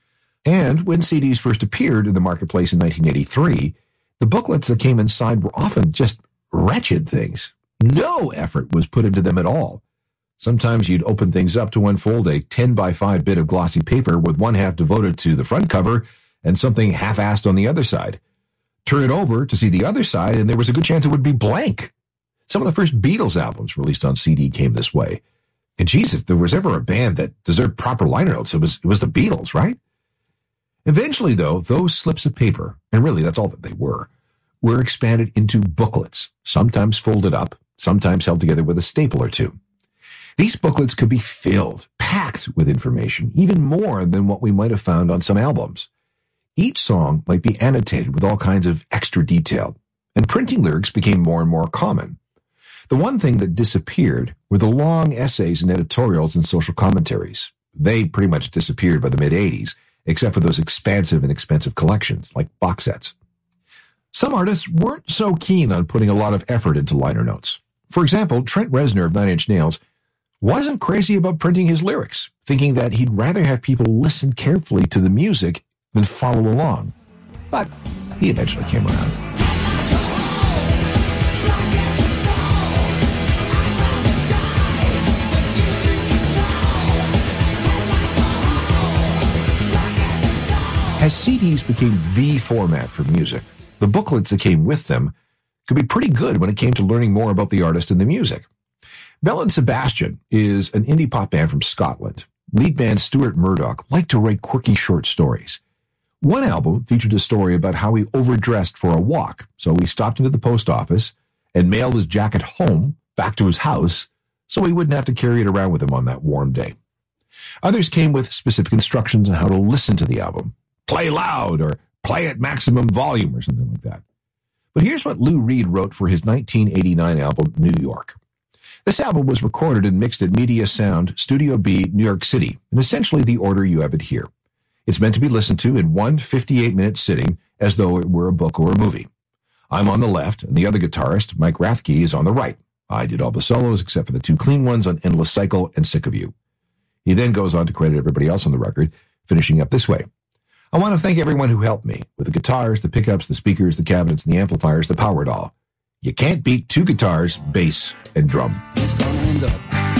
And when C Ds first appeared in the marketplace in nineteen eighty-three, the booklets that came inside were often just wretched things. No effort was put into them at all. Sometimes you'd open things up to unfold a ten by five bit of glossy paper with one half devoted to the front cover and something half-assed on the other side. Turn it over to see the other side, and there was a good chance it would be blank. Some of the first Beatles albums released on C D came this way. And geez, if there was ever a band that deserved proper liner notes, it was, it was the Beatles, right? Eventually, though, those slips of paper, and really that's all that they were, were expanded into booklets, sometimes folded up, sometimes held together with a staple or two. These booklets could be filled, packed with information, even more than what we might have found on some albums. Each song might be annotated with all kinds of extra detail, and printing lyrics became more and more common. The one thing that disappeared were the long essays and editorials and social commentaries. They pretty much disappeared by the mid-eighties, except for those expansive and expensive collections, like box sets. Some artists weren't so keen on putting a lot of effort into liner notes. For example, Trent Reznor of Nine Inch Nails wasn't crazy about printing his lyrics, thinking that he'd rather have people listen carefully to the music than follow along. But he eventually came around. As C Ds became the format for music, the booklets that came with them could be pretty good when it came to learning more about the artist and the music. Belle and Sebastian is an indie pop band from Scotland. Lead band Stuart Murdoch liked to write quirky short stories. One album featured a story about how he overdressed for a walk, so he stopped into the post office and mailed his jacket home back to his house so he wouldn't have to carry it around with him on that warm day. Others came with specific instructions on how to listen to the album. Play loud or play at maximum volume or something like that. But here's what Lou Reed wrote for his nineteen eighty-nine album, New York. This album was recorded and mixed at Media Sound, Studio B, New York City, in essentially the order you have it here. It's meant to be listened to in one fifty-eight minute sitting as though it were a book or a movie. I'm on the left, and the other guitarist, Mike Rathke, is on the right. I did all the solos except for the two clean ones on Endless Cycle and Sick of You. He then goes on to credit everybody else on the record, finishing up this way. I want to thank everyone who helped me with the guitars, the pickups, the speakers, the cabinets, and the amplifiers that powered all. You can't beat two guitars, bass, and drum. He's going to end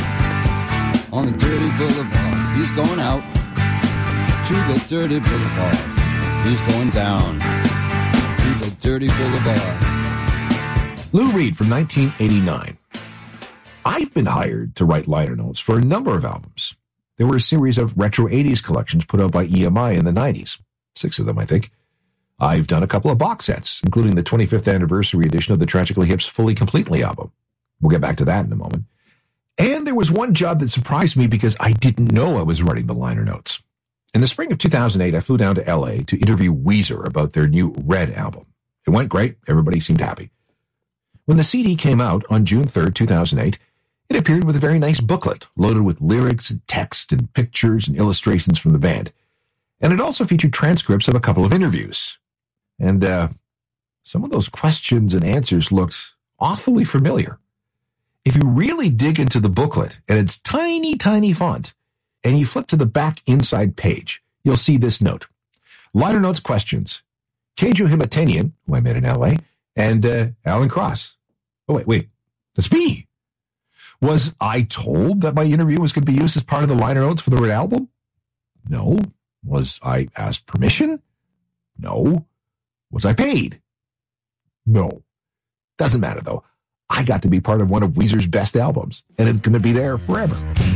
up on the dirty boulevard. He's going out to the dirty boulevard. He's going down to the dirty boulevard. Lou Reed from nineteen eighty-nine. I've been hired to write liner notes for a number of albums. There were a series of retro eighties collections put out by E M I in the nineties. Six of them, I think. I've done a couple of box sets, including the twenty-fifth anniversary edition of the Tragically Hip's Fully Completely album. We'll get back to that in a moment. And there was one job that surprised me because I didn't know I was writing the liner notes. In the spring of two thousand eight, I flew down to L A to interview Weezer about their new Red album. It went great. Everybody seemed happy. When the C D came out on June third, two thousand eight, it appeared with a very nice booklet loaded with lyrics and text and pictures and illustrations from the band. And it also featured transcripts of a couple of interviews. And uh, some of those questions and answers looked awfully familiar. If you really dig into the booklet, and it's tiny, tiny font, and you flip to the back inside page, you'll see this note. Liner notes questions. Keiju Himatanian, who I met in L A, and uh, Alan Cross. Oh, wait, wait. That's me. Was I told that my interview was going to be used as part of the liner notes for the Red album? No. Was I asked permission? No. Was I paid? No. Doesn't matter, though. I got to be part of one of Weezer's best albums, and it's going to be there forever.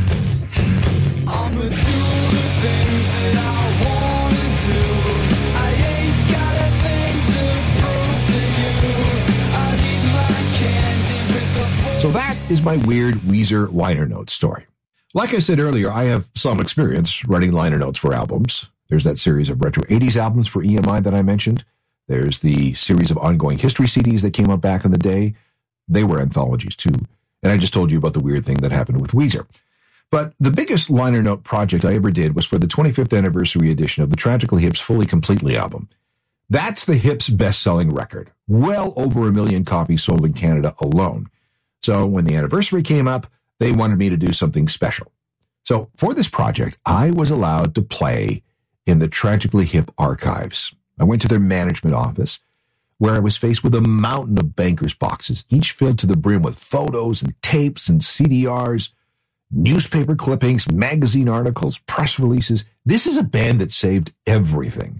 I'm gonna do the things that I want to do. I ain't got a thing to prove to you. I need my candy with the So that is my weird Weezer liner notes story. Like I said earlier, I have some experience writing liner notes for albums. There's that series of retro eighties albums for E M I that I mentioned. There's the series of ongoing history C Ds that came up back in the day. They were anthologies too. And I just told you about the weird thing that happened with Weezer. But the biggest liner note project I ever did was for the twenty-fifth anniversary edition of the Tragically Hip's Fully Completely album. That's the Hip's best-selling record. Well over a million copies sold in Canada alone. So when the anniversary came up, they wanted me to do something special. So for this project, I was allowed to play in the Tragically Hip archives. I went to their management office, where I was faced with a mountain of bankers' boxes, each filled to the brim with photos and tapes and C D Rs, newspaper clippings, magazine articles, press releases. This is a band that saved everything.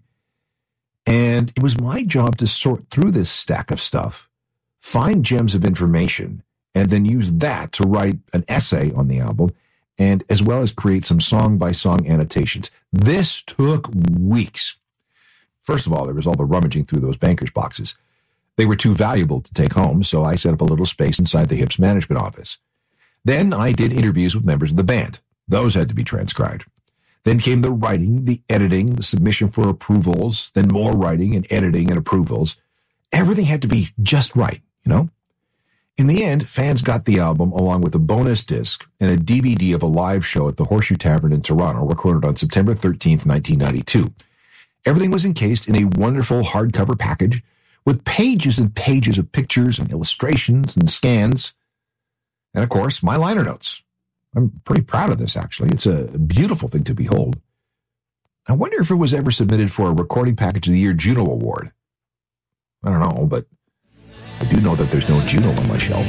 And it was my job to sort through this stack of stuff, find gems of information, and then use that to write an essay on the album, and as well as create some song-by-song annotations. This took weeks. First of all, there was all the rummaging through those bankers' boxes. They were too valuable to take home, so I set up a little space inside the Hip's management office. Then I did interviews with members of the band. Those had to be transcribed. Then came the writing, the editing, the submission for approvals, then more writing and editing and approvals. Everything had to be just right, you know? In the end, fans got the album along with a bonus disc and a D V D of a live show at the Horseshoe Tavern in Toronto, recorded on September thirteenth, nineteen ninety-two. Everything was encased in a wonderful hardcover package with pages and pages of pictures and illustrations and scans. And, of course, my liner notes. I'm pretty proud of this, actually. It's a beautiful thing to behold. I wonder if it was ever submitted for a Recording Package of the Year Juno Award. I don't know, but I do know that there's no Juno on my shelf.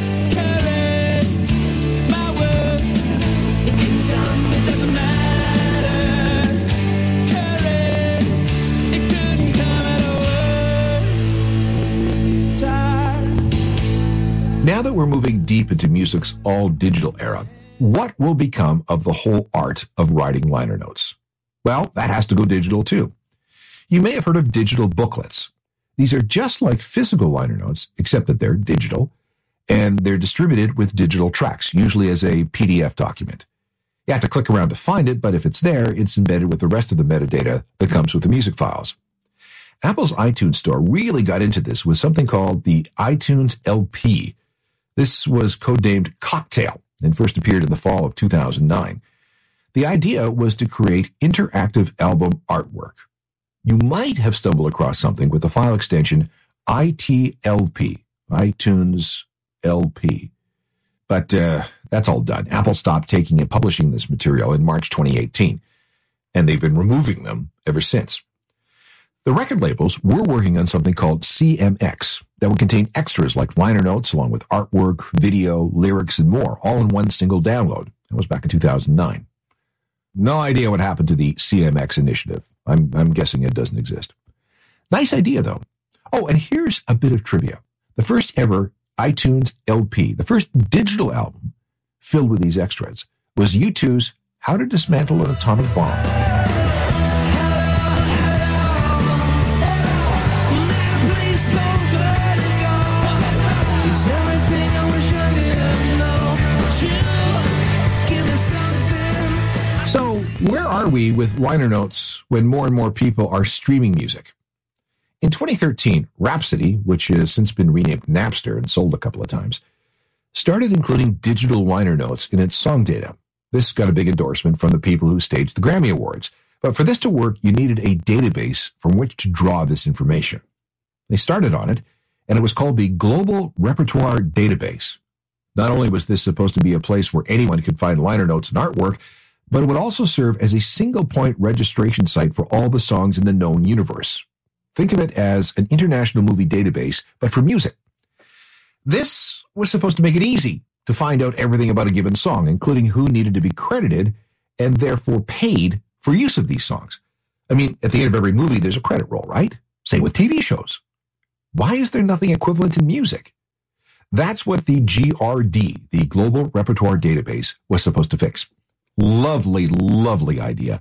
Now that we're moving deep into music's all-digital era, what will become of the whole art of writing liner notes? Well, that has to go digital too. You may have heard of digital booklets. These are just like physical liner notes, except that they're digital, and they're distributed with digital tracks, usually as a P D F document. You have to click around to find it, but if it's there, it's embedded with the rest of the metadata that comes with the music files. Apple's iTunes Store really got into this with something called the iTunes L P. This was codenamed Cocktail and first appeared in the fall of two thousand nine. The idea was to create interactive album artwork. You might have stumbled across something with the file extension I T L P, iTunes L P. But uh, that's all done. Apple stopped taking and publishing this material in March twenty eighteen, and they've been removing them ever since. The record labels were working on something called C M X that would contain extras like liner notes along with artwork, video, lyrics, and more, all in one single download. That was back in two thousand nine. No idea what happened to the C M X initiative. I'm, I'm guessing it doesn't exist. Nice idea, though. Oh, and here's a bit of trivia. The first ever iTunes L P, the first digital album filled with these extras, was U two's How to Dismantle an Atomic Bomb. So, where are we with liner notes when more and more people are streaming music? In twenty thirteen, Rhapsody, which has since been renamed Napster and sold a couple of times, started including digital liner notes in its song data. This got a big endorsement from the people who staged the Grammy Awards. But for this to work, you needed a database from which to draw this information. They started on it, and it was called the Global Repertoire Database. Not only was this supposed to be a place where anyone could find liner notes and artwork, but it would also serve as a single-point registration site for all the songs in the known universe. Think of it as an international movie database, but for music. This was supposed to make it easy to find out everything about a given song, including who needed to be credited and therefore paid for use of these songs. I mean, at the end of every movie, there's a credit roll, right? Same with T V shows. Why is there nothing equivalent in music? That's what the G R D, the Global Repertoire Database, was supposed to fix. Lovely, lovely idea.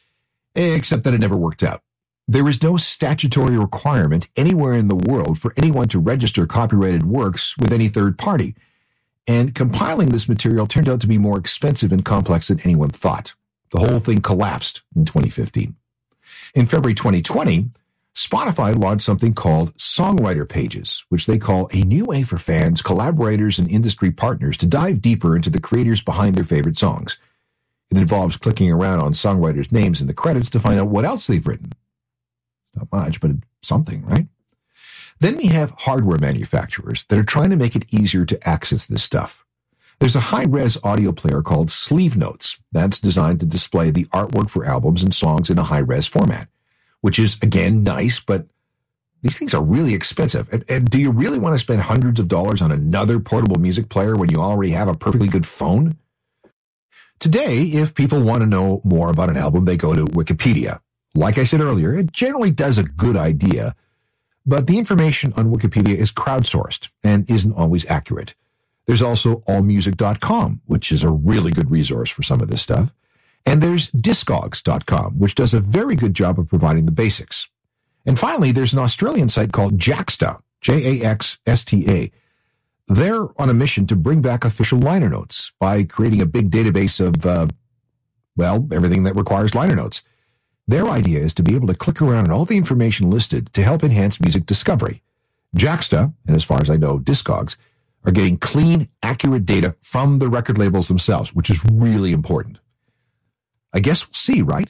Except that it never worked out. There is no statutory requirement anywhere in the world for anyone to register copyrighted works with any third party. And compiling this material turned out to be more expensive and complex than anyone thought. The whole thing collapsed in twenty fifteen. In February twenty twenty, Spotify launched something called Songwriter Pages, which they call a new way for fans, collaborators, and industry partners to dive deeper into the creators behind their favorite songs. It involves clicking around on songwriters' names in the credits to find out what else they've written. Not much, but something, right? Then we have hardware manufacturers that are trying to make it easier to access this stuff. There's a high-res audio player called Sleeve Notes that's designed to display the artwork for albums and songs in a high-res format, which is, again, nice, but these things are really expensive. And, and do you really want to spend hundreds of dollars on another portable music player when you already have a perfectly good phone? Today, if people want to know more about an album, they go to Wikipedia. Like I said earlier, it generally does a good idea, but the information on Wikipedia is crowdsourced and isn't always accurate. There's also all music dot com, which is a really good resource for some of this stuff. And there's discogs dot com, which does a very good job of providing the basics. And finally, there's an Australian site called Jaxsta, J A X S T A. They're on a mission to bring back official liner notes by creating a big database of, uh, well, everything that requires liner notes. Their idea is to be able to click around on all the information listed to help enhance music discovery. Jaxsta, and as far as I know, Discogs, are getting clean, accurate data from the record labels themselves, which is really important. I guess we'll see, right?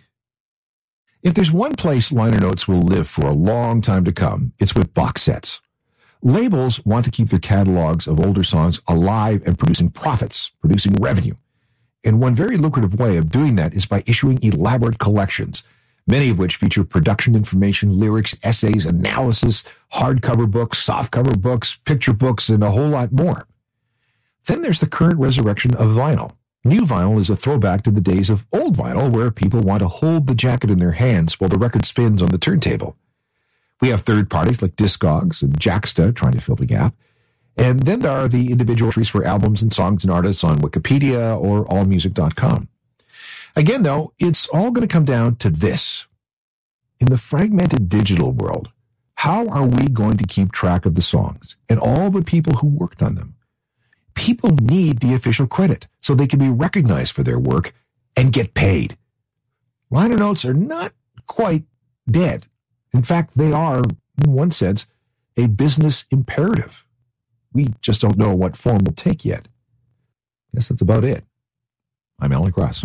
If there's one place liner notes will live for a long time to come, it's with box sets. Labels want to keep their catalogs of older songs alive and producing profits, producing revenue. And one very lucrative way of doing that is by issuing elaborate collections. many of which feature production information, lyrics, essays, analysis, hardcover books, softcover books, picture books, and a whole lot more. Then there's the current resurrection of vinyl. New vinyl is a throwback to the days of old vinyl, where people want to hold the jacket in their hands while the record spins on the turntable. We have third parties like Discogs and Jacksta trying to fill the gap. And then there are the individual entries for albums and songs and artists on Wikipedia or all music dot com. Again, though, it's all going to come down to this. In the fragmented digital world, how are we going to keep track of the songs and all the people who worked on them? People need the official credit so they can be recognized for their work and get paid. Liner notes are not quite dead. In fact, they are, in one sense, a business imperative. We just don't know what form will take yet. Guess that's about it. I'm Alan Cross.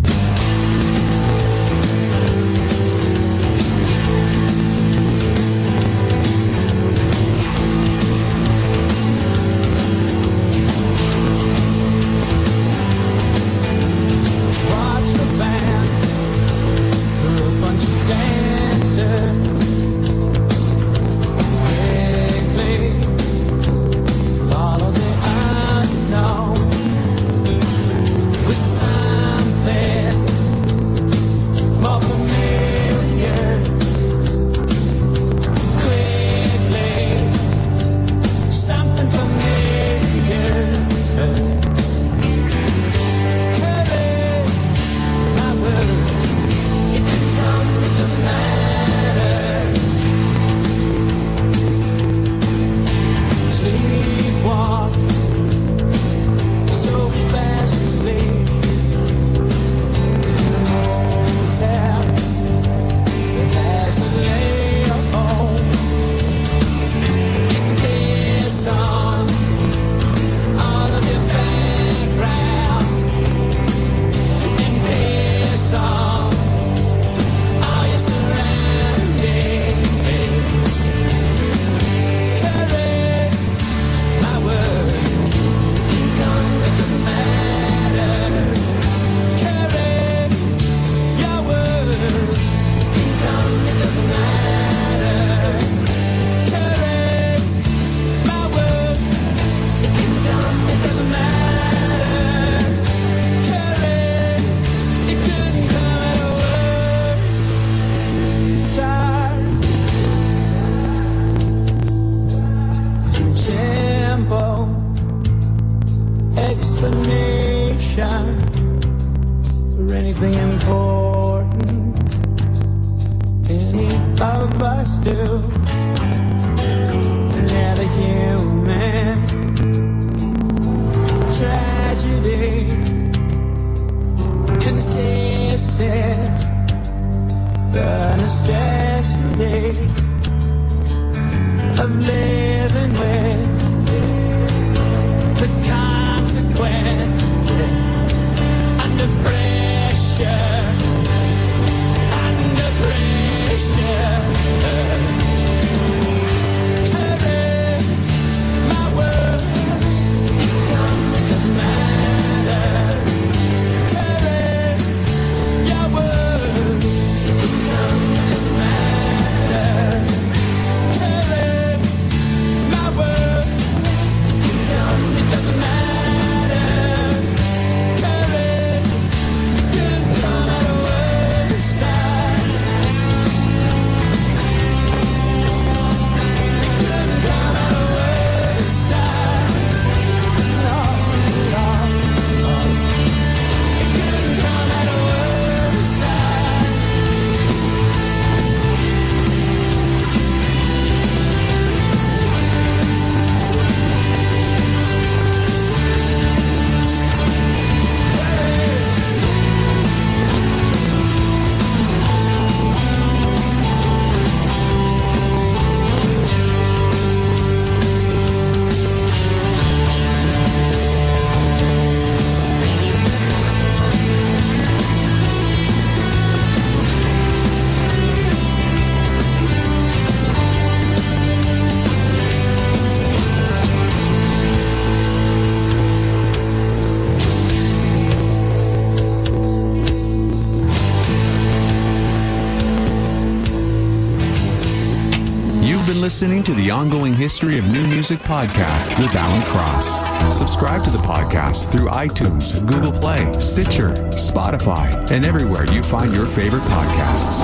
been listening to the Ongoing History of New Music podcast with Alan Cross. Subscribe to the podcast through iTunes, Google Play, Stitcher, Spotify, and everywhere you find your favorite podcasts.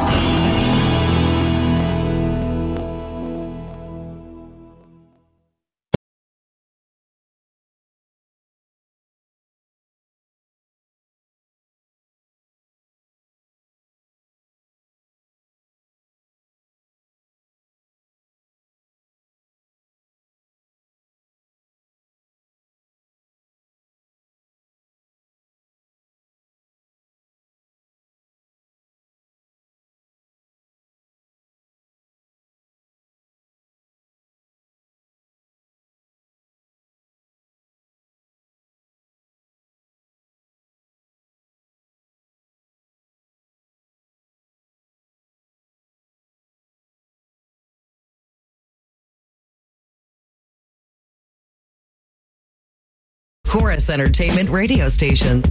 Chorus Entertainment radio station.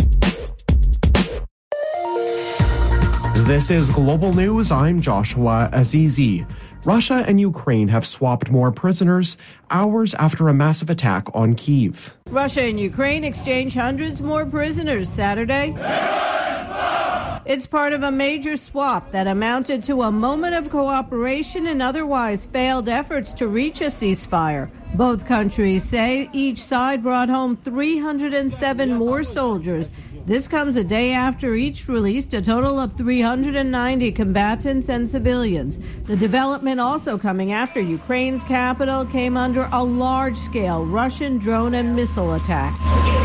This is Global News. I'm Joshua Azizi. Russia and Ukraine have swapped more prisoners hours after a massive attack on Kyiv. Russia and Ukraine exchanged hundreds more prisoners Saturday. It's part of a major swap that amounted to a moment of cooperation in otherwise failed efforts to reach a ceasefire. Both countries say each side brought home three hundred seven more soldiers. This comes a day after each released a total of three hundred ninety combatants and civilians. The development also coming after Ukraine's capital came under a large-scale Russian drone and missile attack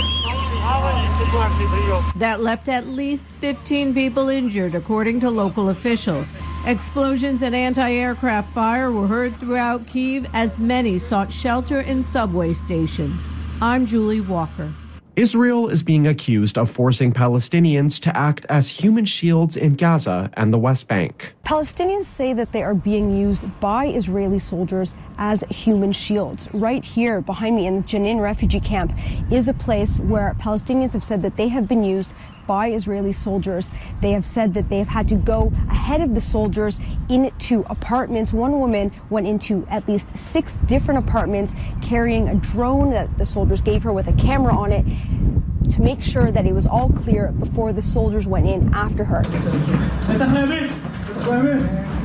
that left at least fifteen people injured, according to local officials. Explosions and anti-aircraft fire were heard throughout Kyiv as many sought shelter in subway stations. I'm Julie Walker. Israel is being accused of forcing Palestinians to act as human shields in Gaza and the West Bank. Palestinians say that they are being used by Israeli soldiers as human shields. Right here behind me in the Jenin refugee camp is a place where Palestinians have said that they have been used by Israeli soldiers. They have said that they have had to go ahead of the soldiers into apartments. One woman went into at least six different apartments carrying a drone that the soldiers gave her with a camera on it to make sure that it was all clear before the soldiers went in after her.